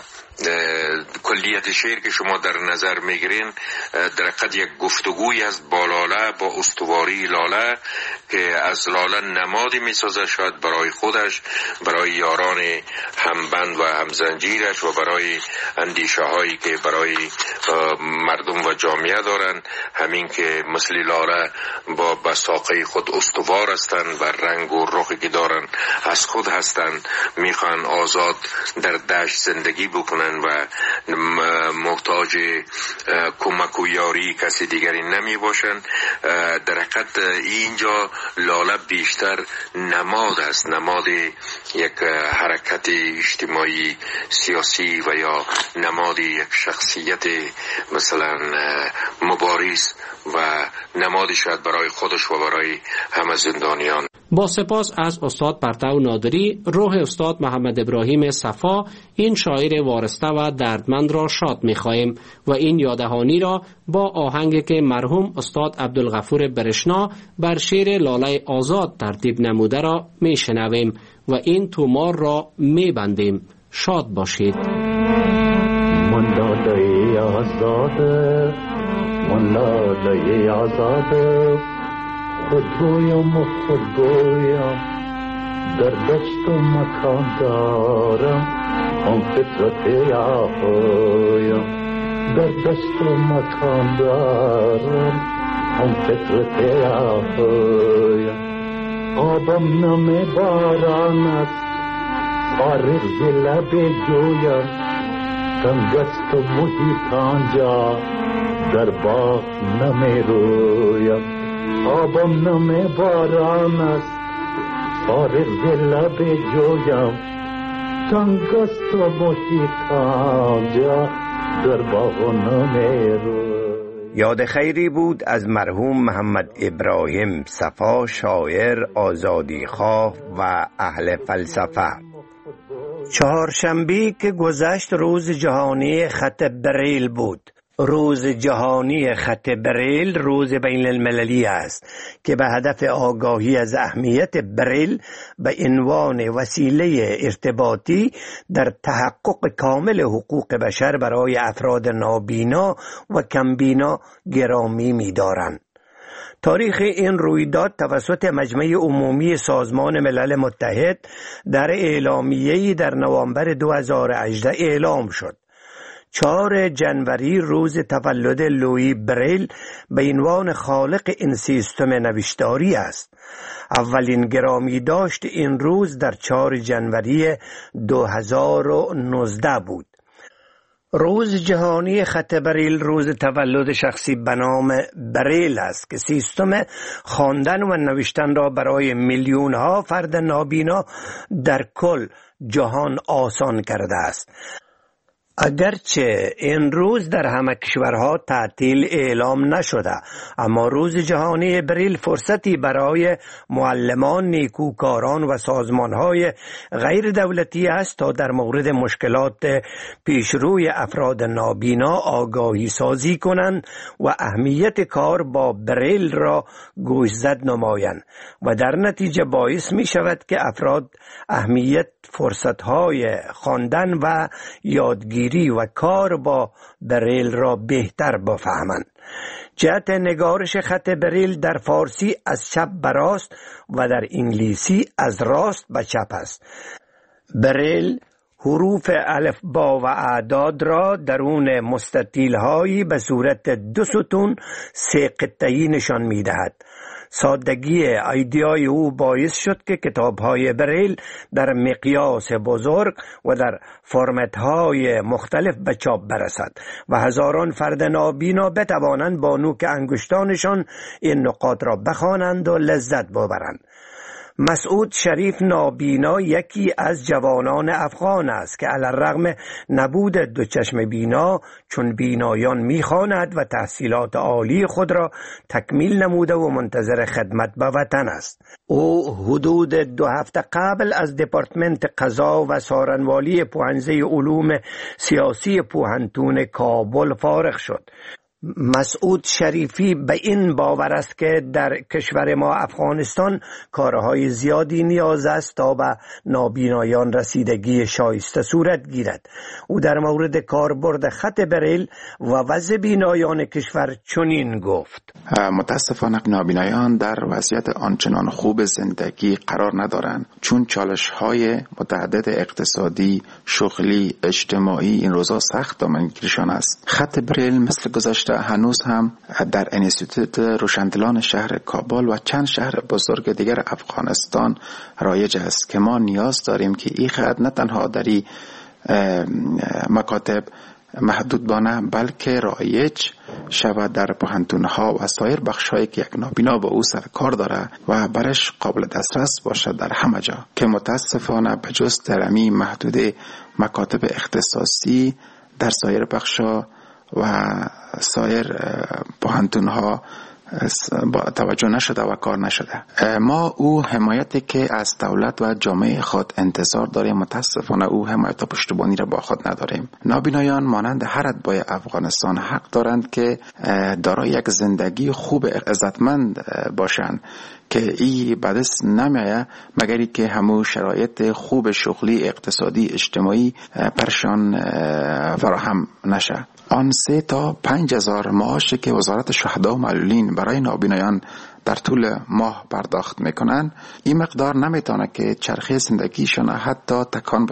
کلیت شعر که شما در نظر میگیرین در قد یک گفتگوی است با لاله، با استواری لاله که از لاله نمادی میسازه شاید برای خودش، برای یاران همبند و همزنجیرش و برای اندیشه هایی که برای مردم و جامعه دارند. همین که مثل لاله با بساقه خود استوار هستند و رنگ و رخی که دارند از خود هستند، میخوان آزاد در دشت زندگی بکنن و محتاج کمک و یاری کسی دیگری نمی باشند. در حقیقت اینجا لاله بیشتر نماد است، نماد یک حرکت اجتماعی سیاسی و یا نماد یک شخصیت مثلا مبارز و نمادی شاید برای خودش و برای همه زندانیان. با سپاس از استاد پرتو نادری، روح استاد محمد ابراهیم صفا این شاعر وارسته و دردمند را شاد می‌خواهیم و این یادهانی را با آهنگی که مرحوم استاد عبدالغفور برشنا بر شعر لاله آزاد ترتیب نموده را میشنویم و این تومار را میبندیم. شاد باشید. من لاله آزاد، من لاله آزاد، خود گویم و خود گویم، در دشت و مکان دارم، هم فطرت آهویم، در دشت و مکان دارم، هم فطرت آهویم. آبم نم باران است، فارغ ز لب جویم، تنگ است و محیط آنجا، در باغ نمی رویم، آبم نم باران است فارغ لب جویم تنگ است و محیط آنجا در باغ نمیرو. یاد خیری بود از مرحوم محمد ابراهیم صفا، شاعر، آزادیخواه و اهل فلسفه. چهارشنبه که گذشت روز جهانی خط بریل بود. روز جهانی خط بریل روز بین المللی است که به هدف آگاهی از اهمیت بریل به عنوان وسیله ارتباطی در تحقق کامل حقوق بشر برای افراد نابینا و کمبینا گرامی می‌دارند. تاریخ این رویداد توسط مجمع عمومی سازمان ملل متحد در اعلامیه‌ای در نوامبر 2018 اعلام شد. 4 جنوری روز تولد لویی بریل به عنوان خالق این سیستم نوشتاری است. اولین گرامی داشت این روز در 4 جنوری 2019 بود. روز جهانی خط بریل روز تولد شخصی به نام بریل است که سیستم خواندن و نوشتن را برای میلیون ها فرد نابینا در کل جهان آسان کرده است. اگرچه این روز در همه کشورها تعطیل اعلام نشده، اما روز جهانی بریل فرصتی برای معلمان، نیکوکاران و سازمانهای غیر دولتی است تا در مورد مشکلات پیشروی افراد نابینا آگاهی سازی کنند و اهمیت کار با بریل را گوشزد نمایند و در نتیجه باعث می شود که افراد اهمیت فرصتهای خواندن و یادگیری و کار با بریل را بهتر بفهمند. جهت نگارش خط بریل در فارسی از چپ به راست و در انگلیسی از راست به چپ است. بریل حروف الفبا و اعداد را درون مستطیل هایی به صورت 2 ستون 3 قطعی نشان می دهد. سادگی ایدئای او باعث شد که کتاب‌های بریل در مقیاس بزرگ و در فرمت‌های مختلف به چاپ برسد و هزاران فرد نابینا بتوانند با نوک انگشتانشان این نقاط را بخوانند و لذت ببرند. مسعود شریف نابینا یکی از جوانان افغان است که علی‌الرغم نبود 2 چشم بینا چون بینایان می‌خواند و تحصیلات عالی خود را تکمیل نموده و منتظر خدمت به وطن است. او حدود 2 هفته قبل از دپارتمنت قضا و سارنوالی پوهنځی علوم سیاسی پوهنتون کابل فارغ شد. مسعود شریفی به این باور است که در کشور ما افغانستان کارهای زیادی نیاز است تا به نابینایان رسیدگی شایسته صورت گیرد. او در مورد کاربرد خط بریل و وضع بینایان کشور چنین گفت: متاسفانه نابینایان در وضعیت آنچنان خوب زندگی قرار ندارند، چون چالش‌های متعدد اقتصادی، شغلی، اجتماعی این روزا سخت دامنگیرشان است. خط بریل مثل گذشته هنوز هم در انستیتوت روشندلان شهر کابل و چند شهر بزرگ دیگر افغانستان رایج است که ما نیاز داریم که این خط نه تنها در مکاتب محدود بانه بلکه رایج شود در پوهنتون‌ها و سایر بخش‌هایی که یک نابینا با او سر کار داره و برش قابل دسترس باشد در همه جا، که متاسفانه بجز در همین محدود مکاتب اختصاصی در سایر بخش‌ها و سایر پوهنتون‌ها توجه نشده و کار نشده. ما او حمایتی که از دولت و جامعه خود انتظار داریم، متاسفانه او حمایت و پشتیبانی را با خود نداریم. نابینایان مانند هر اتباع افغانستان حق دارند که دارای یک زندگی خوب عزتمند باشند که ای بدست نمیایه مگری که همو شرایط خوب شغلی، اقتصادی، اجتماعی پرشان فراهم نشه. آن 3 تا 5,000 معاشی که وزارت شهدا و معلولین برای نابینایان در طول ماه پرداخت میکنن، این مقدار نمیتونه که چرخه زندگیشون حتی تکان بده.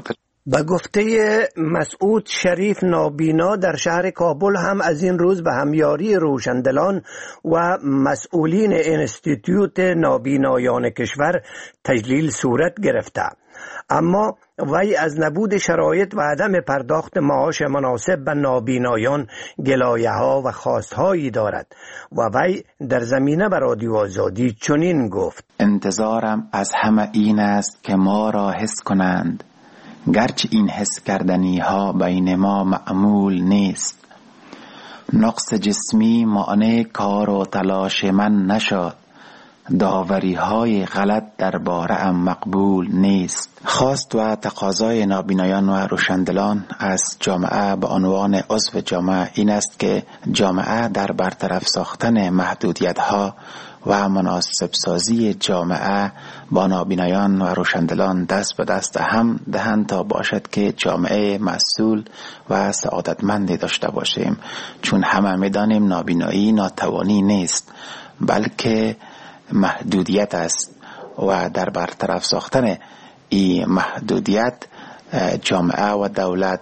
به گفته مسعود شریف نابینا در شهر کابل هم از این روز به همیاری روشندلان و مسئولین انستیتیوت نابینایان کشور تجلیل صورت گرفته، اما وی از نبود شرایط و عدم پرداخت معاش مناسب به نابینایان گلایه ها و خواست هایی دارد و وی در زمینه به رادیو آزادی چنین گفت: انتظارم از همه این است که ما را حس کنند، گرچه این حس کردنی ها بین ما معمول نیست. نقص جسمی مانع کار و تلاش من نشد، داوری های غلط درباره ام مقبول نیست. خواست و تقاضای نابینایان و روشندلان از جامعه به عنوان عضو جامعه این است که جامعه در برطرف ساختن محدودیت ها و مناسب سازی جامعه با نابینایان و روشندلان دست به دست هم دهند تا باشد که جامعه مسئول و سعادتمندی داشته باشیم، چون همه می‌دانیم نابینایی ناتوانی نیست بلکه محدودیت است و در برطرف ساختن این محدودیت جامعه و دولت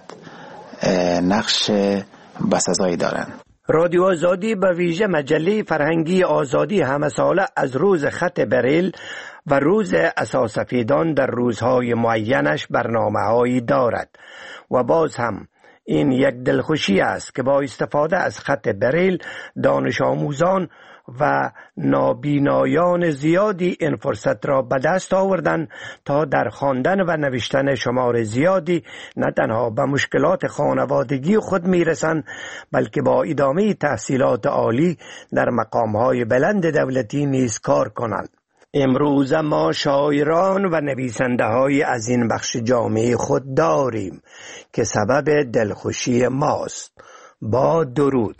نقش بسزایی دارند. رادیو آزادی به ویژه مجله فرهنگی آزادی همه ساله از روز خط بریل و روز اساسفیدان در روزهای معینش برنامه‌هایی دارد و باز هم این یک دلخوشی است که با استفاده از خط بریل دانش آموزان و نابینایان زیادی این فرصت را به دست آوردند تا در خواندن و نوشتن شمار زیادی نه تنها به مشکلات خانوادگی خود میرسند بلکه با ادامه تحصیلات عالی در مقامهای بلند دولتی نیز کار کنند. امروز ما شاعران و نویسنده های از این بخش جامعه خود داریم که سبب دلخوشی ماست. با درود.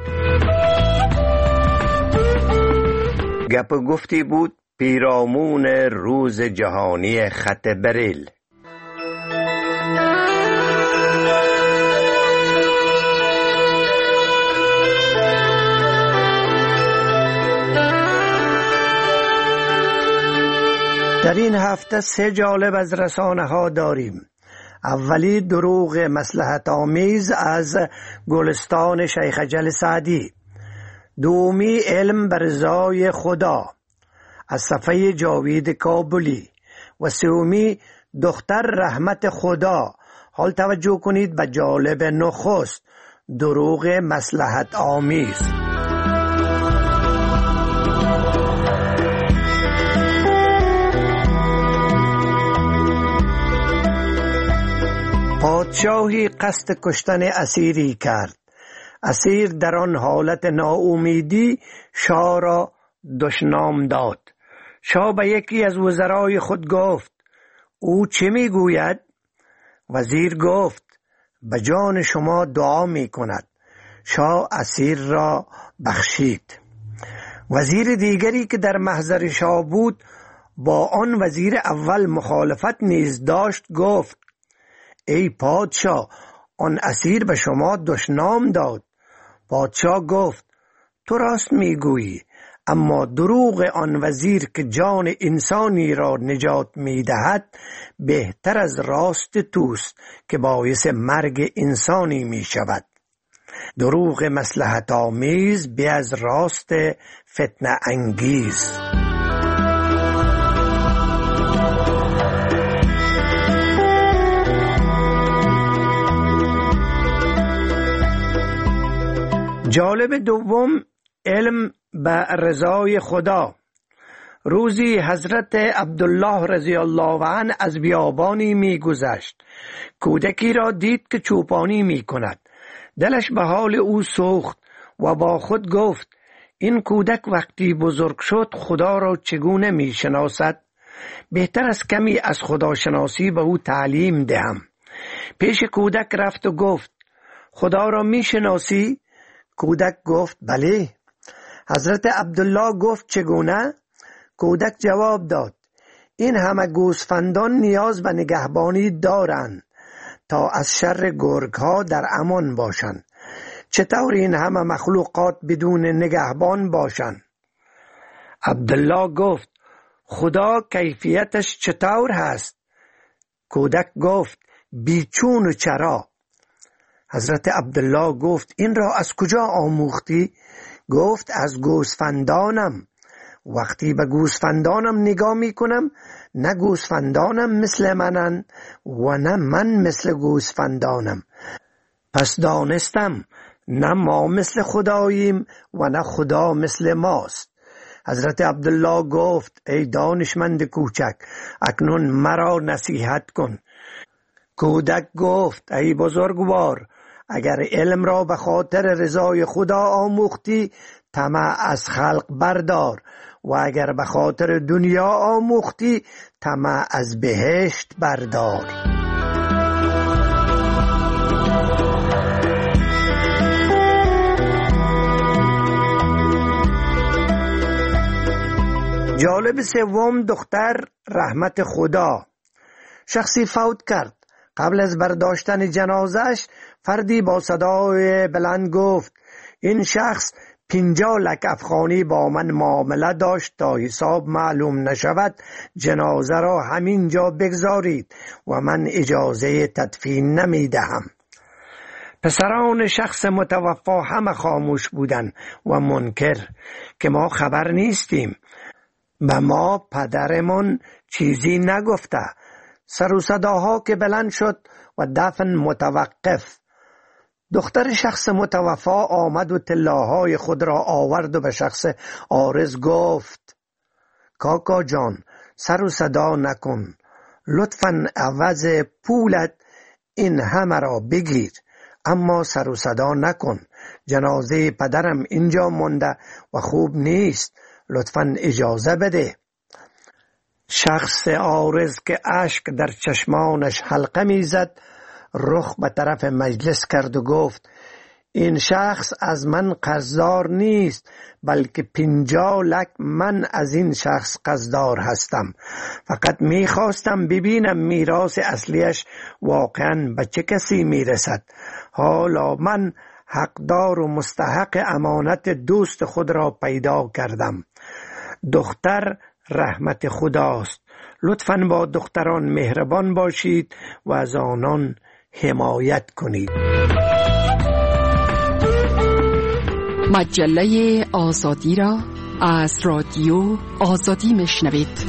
گپ گفتی بود پیرامون روز جهانی خط بریل. در این هفته 3 جالب از رسانه ها داریم. اولی دروغ مصلحت آمیز از گلستان شیخ جل سعدی. دومی علم بر رضای خدا از صفحه جاوید کابلی و سومی دختر رحمت خدا. حال توجه کنید به جالب نخست، دروغ مصلحت آمیز. پادشاهی قصد کشتن اسیری کرد. اسیر در آن حالت ناامیدی شاه را دشنام داد. شاه به یکی از وزرای خود گفت: او چه میگوید؟ وزیر گفت: به جان شما دعا می کند. شاه اسیر را بخشید. وزیر دیگری که در محضر شاه بود با آن وزیر اول مخالفت نیز داشت، گفت: ای پادشاه، آن اسیر به شما دشنام داد. پادشاه گفت: تو راست میگویی، اما دروغ آن وزیر که جان انسانی را نجات میدهد بهتر از راست توست که باعث مرگ انسانی میشود. دروغ مصلحت آمیز به از راست فتنه انگیز. جالب دوم، علم به رضای خدا. روزی حضرت عبدالله رضی الله عنه از بیابانی می گذشت. کودکی را دید که چوپانی می کند. دلش به حال او سوخت و با خود گفت: این کودک وقتی بزرگ شد خدا را چگونه می شناسد؟ بهتر از کمی از خداشناسی به او تعلیم دهم. پیش کودک رفت و گفت: خدا را می شناسی؟ کودک گفت: بله. حضرت عبدالله گفت: چگونه؟ کودک جواب داد: این همه گوسفندان نیاز به نگهبانی دارند تا از شر گرگ‌ها در امان باشند. چطور این همه مخلوقات بدون نگهبان باشند؟ عبدالله گفت: خدا کیفیتش چطور هست؟ کودک گفت: بیچون و چرا. حضرت عبدالله گفت این را از کجا آموختی؟ گفت از گوسفندانم. وقتی به گوسفندانم نگاه می کنم نه گوسفندانم مثل منن و نه من مثل گوسفندانم. پس دانستم نه ما مثل خداییم و نه خدا مثل ماست. حضرت عبدالله گفت ای دانشمند کوچک اکنون مرا نصیحت کن. کودک گفت ای بزرگوار اگر علم را به خاطر رضای خدا آموختی طمع از خلق بردار و اگر به خاطر دنیا آموختی طمع از بهشت بردار. جالب سوم دختر رحمت خدا. شخصی فوت کرد. قبل از برداشتن جنازش فردی با صدای بلند گفت این شخص 50 لک افغانی با من معامله داشت تا حساب معلوم نشود جنازه را همین جا بگذارید و من اجازه تدفین نمی دهم. پسران شخص متوفا همه خاموش بودند و منکر که ما خبر نیستیم. به ما پدرمون چیزی نگفته. سر و صداها که بلند شد و دفن متوقف. دختر شخص متوفا آمد و طلاهای خود را آورد و به شخص عارض گفت کاکا جان سر و صدا نکن، لطفاً عوض پولت این همه را بگیر، اما سر و صدا نکن، جنازه پدرم اینجا مونده و خوب نیست، لطفاً اجازه بده. شخص عارض که اشک در چشمانش حلقه میزد رخ به طرف مجلس کرد و گفت این شخص از من قرضدار نیست، بلکه 50 لک من از این شخص قرضدار هستم. فقط میخواستم ببینم میراث اصلیش واقعا به چه کسی میرسد. حالا من حقدار و مستحق امانت دوست خود را پیدا کردم. دختر رحمت خداست. لطفاً با دختران مهربان باشید و از آنان حمایت کنید. مجله آزادی را از رادیو آزادی میشنوید.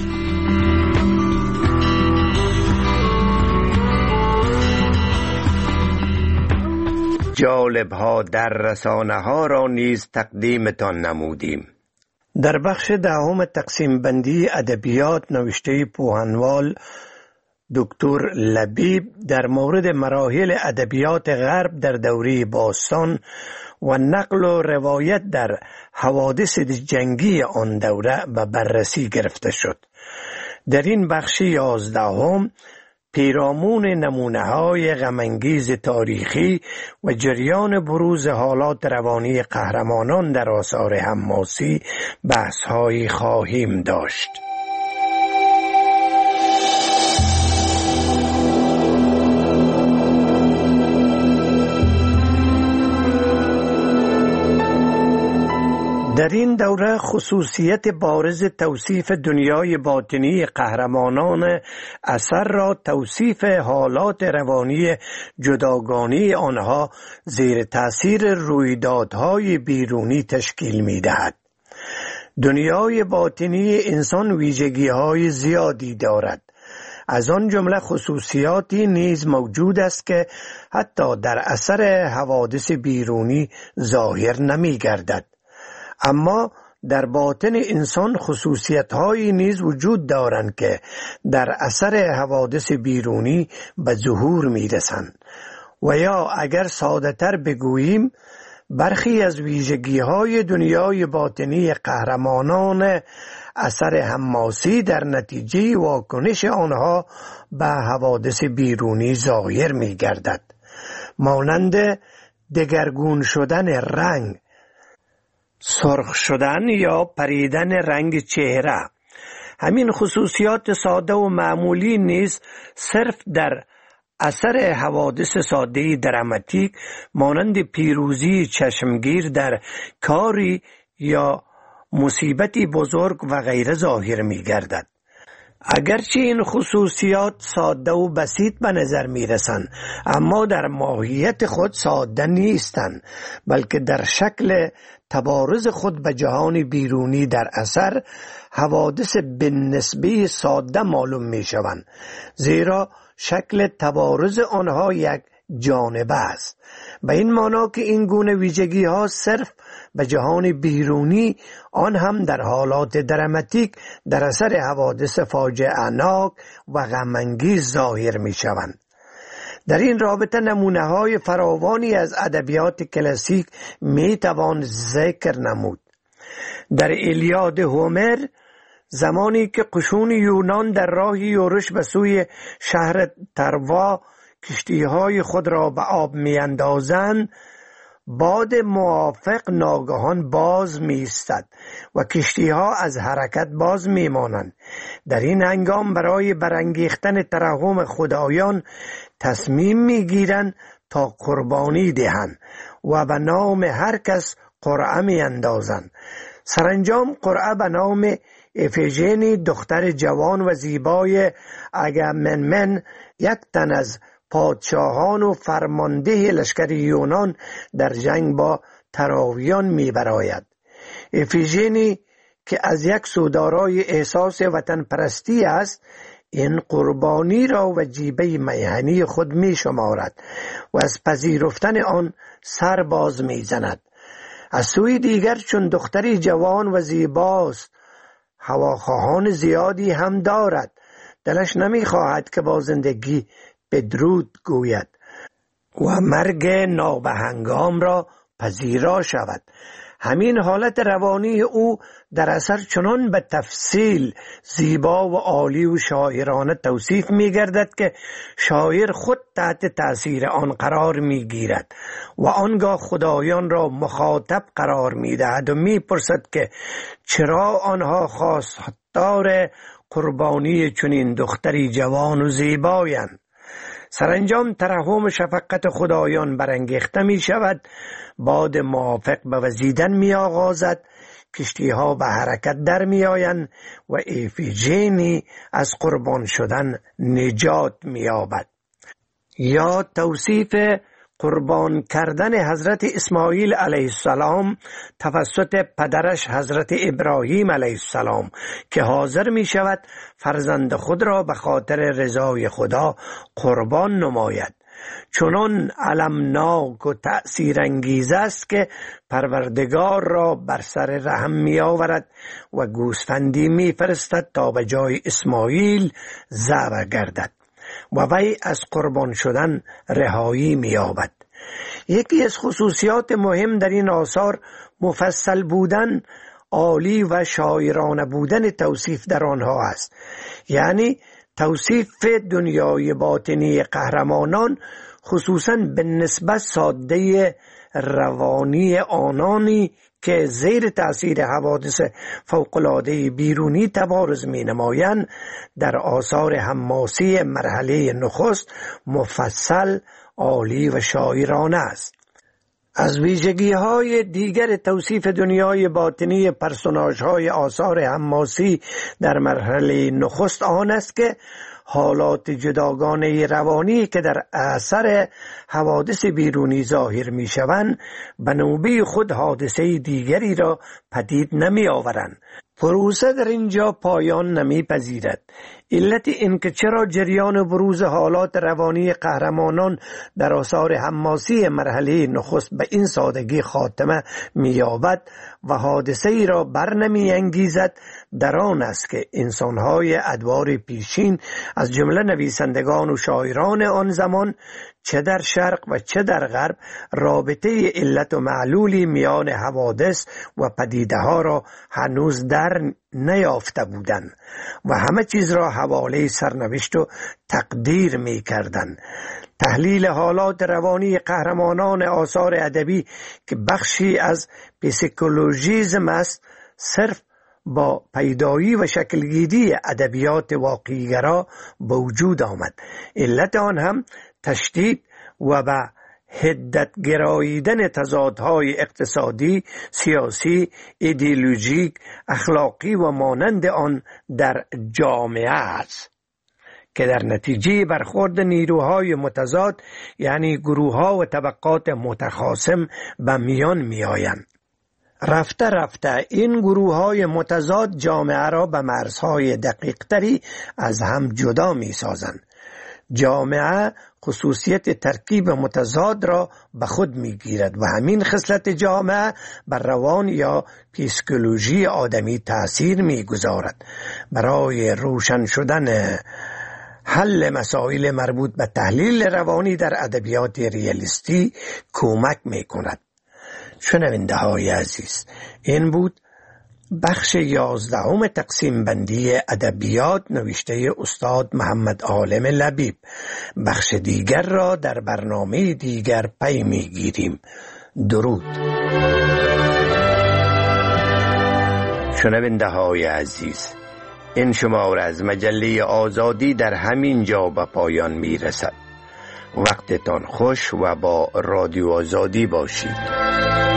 جالب ها در رسانه ها را نیز تقدیمتان نمودیم. در بخش دهم تقسیم بندی ادبیات نوشته پوهنوال دکتر لبیب در مورد مراحل ادبیات غرب در دوره باستان و نقل و روایت در حوادث جنگی آن دوره به بررسی گرفته شد. در این بخش 11 پیرامون نمونه‌های غم‌انگیز تاریخی و جریان بروز حالات روانی قهرمانان در آثار حماسی بحث‌هایی خواهیم داشت. در این دوره خصوصیت بارز توصیف دنیای باطنی قهرمانان اثر را توصیف حالات روانی جداگانه آنها زیر تأثیر رویدادهای بیرونی تشکیل می‌دهد. دنیای باطنی انسان ویژگی‌های زیادی دارد. از آن جمله خصوصیاتی نیز موجود است که حتی در اثر حوادث بیرونی ظاهر نمی‌گردد. اما در باطن انسان خصوصیت‌هایی نیز وجود دارند که در اثر حوادث بیرونی به ظهور می‌رسند و یا اگر ساده‌تر بگوییم برخی از ویژگی‌های دنیای باطنی قهرمانان اثر حماسی در نتیجه واکنش آنها به حوادث بیرونی ظاهر می‌گردد، مانند دگرگون شدن رنگ، سرخ شدن یا پریدن رنگ چهره. همین خصوصیات ساده و معمولی نیز صرف در اثر حوادث ساده دراماتیک مانند پیروزی چشمگیر در کاری یا مصیبتی بزرگ و غیره ظاهر می گردد. اگرچه این خصوصیات ساده و بسیط به نظر می رسند، اما در ماهیت خود ساده نیستند، بلکه در شکل تبارز خود به جهان بیرونی در اثر حوادث بالنسبه ساده معلوم می شوند، زیرا شکل تبارز آنها یک جانبه است. به این معنا که این گونه ویژگی ها صرف به جهان بیرونی، آن هم در حالات دراماتیک، در اثر حوادث فاجعه‌ناک و غم‌انگیز ظاهر می شوند. در این رابطه نمونه های فراوانی از ادبیات کلاسیک می توان ذکر نمود. در ایلیاد هومر، زمانی که قشون یونان در راه یورش به سوی شهر تروا کشتیهای خود را به آب می اندازند، باد موافق ناگهان باز می ایستد و کشتیها از حرکت باز می مانند. در این هنگام برای برانگیختن ترحم خدایان تصمیم می گیرند تا قربانی دهند و به نام هر کس قرعه می اندازند. سرانجام قرعه به نام افیژنی، دختر جوان و زیبای اگاممنون، یک تن از پادشاهان و فرمانده لشکر یونان، در جنگ با تراویان می براید. افیژنی که از یک سو دارای احساس وطن پرستی است، این قربانی را وجیبه میهنی خود می شمارد و از پذیرفتن آن سر باز می زند. از سوی دیگر چون دختری جوان و زیباست، هواخواهان زیادی هم دارد، دلش نمی خواهد که با زندگی بدرود گوید و مرگ نابهنگام را پذیرا شود. همین حالت روانی او در اثر چنان به تفصیل زیبا و عالی و شاعرانه توصیف می گردد که شاعر خود تحت تأثیر آن قرار می گیرد و آنگاه خدایان را مخاطب قرار می دهد و می پرسد که چرا آنها خواستار قربانی چنین دختری جوان و زیبایند. سرانجام ترحم و شفقت خدایان برانگیخته می شود، باد موافق به وزیدن می آغازد، کشتی ها به حرکت در می آیند و افیژنی از قربان شدن نجات می یابد. یا توصیف قربان کردن حضرت اسماعیل علیه السلام توسط پدرش حضرت ابراهیم علیه السلام که حاضر می شود فرزند خود را به خاطر رضای خدا قربان نماید. چنان علمناک و تأثیر انگیز است که پروردگار را بر سر رحم می آورد و گوسفندی می فرستد تا به جای اسماعیل ذبح گردد و وی از قربان شدن رهایی می یابد. یکی از خصوصیات مهم در این آثار مفصل بودن، عالی و شاعرانه بودن توصیف در آنها است. یعنی توصیف دنیای باطنی قهرمانان، خصوصاً به نسبت ساده روانی آنانی که زیر تأثیر حوادث فوق‌العاده بیرونی تبارز می نمایند، در آثار حماسی مرحله نخست مفصل، عالی و شاعرانه است. از ویژگی‌های دیگر توصیف دنیای باطنی پرسوناژهای آثار حماسی در مرحله نخست آن است که حالات جداگانه روانی که در اثر حوادث بیرونی ظاهر می شوند به نوبه خود حادثه دیگری را پدید نمی آورند. پروسه در اینجا پایان نمی پذیرد. علت این که چرا جریان بروز حالات روانی قهرمانان در آثار حماسی مرحله نخست به این سادگی خاتمه می یابد و حادثه ای را بر نمی انگیزد، در آن است که انسانهای ادوار پیشین از جمله نویسندگان و شاعران آن زمان، چه در شرق و چه در غرب، رابطه علت و معلولی میان حوادث و پدیده ها را هنوز در نیافته بودند و همه چیز را حواله سرنوشت و تقدیر می کردند. تحلیل حالات روانی قهرمانان آثار ادبی که بخشی از پسیکولوژیزم است، صرف با پیدایی و شکلگیری ادبیات واقعی‌گرا به وجود آمد. علت آن هم تشدید و به حدت گراییدن تضادهای اقتصادی، سیاسی، ایدئولوژیک، اخلاقی و مانند آن در جامعه است که در نتیجه برخورد نیروهای متضاد یعنی گروه‌ها و طبقات متخاصم به میان می‌آیند. رفته رفته این گروه‌های متضاد جامعه را به مرزهای دقیق‌تری از هم جدا می‌سازند. جامعه خصوصیت ترکیب متضاد را به خود می‌گیرد و همین خصلت جامعه بر روان یا پیسکولوژی آدمی تأثیر می‌گذارد. برای روشن شدن حل مسائل مربوط به تحلیل روانی در ادبیات ریالیستی کمک می‌کند. شنونده های عزیز، این بود بخش 11 تقسیم بندی ادبیات نوشته استاد محمد عالم لبیب. بخش دیگر را در برنامه دیگر پی می‌گیریم. درود. شنونده های عزیز، این شماره از مجله آزادی در همین جا به پایان می‌رسد. وقتتان خوش و با رادیو آزادی باشید.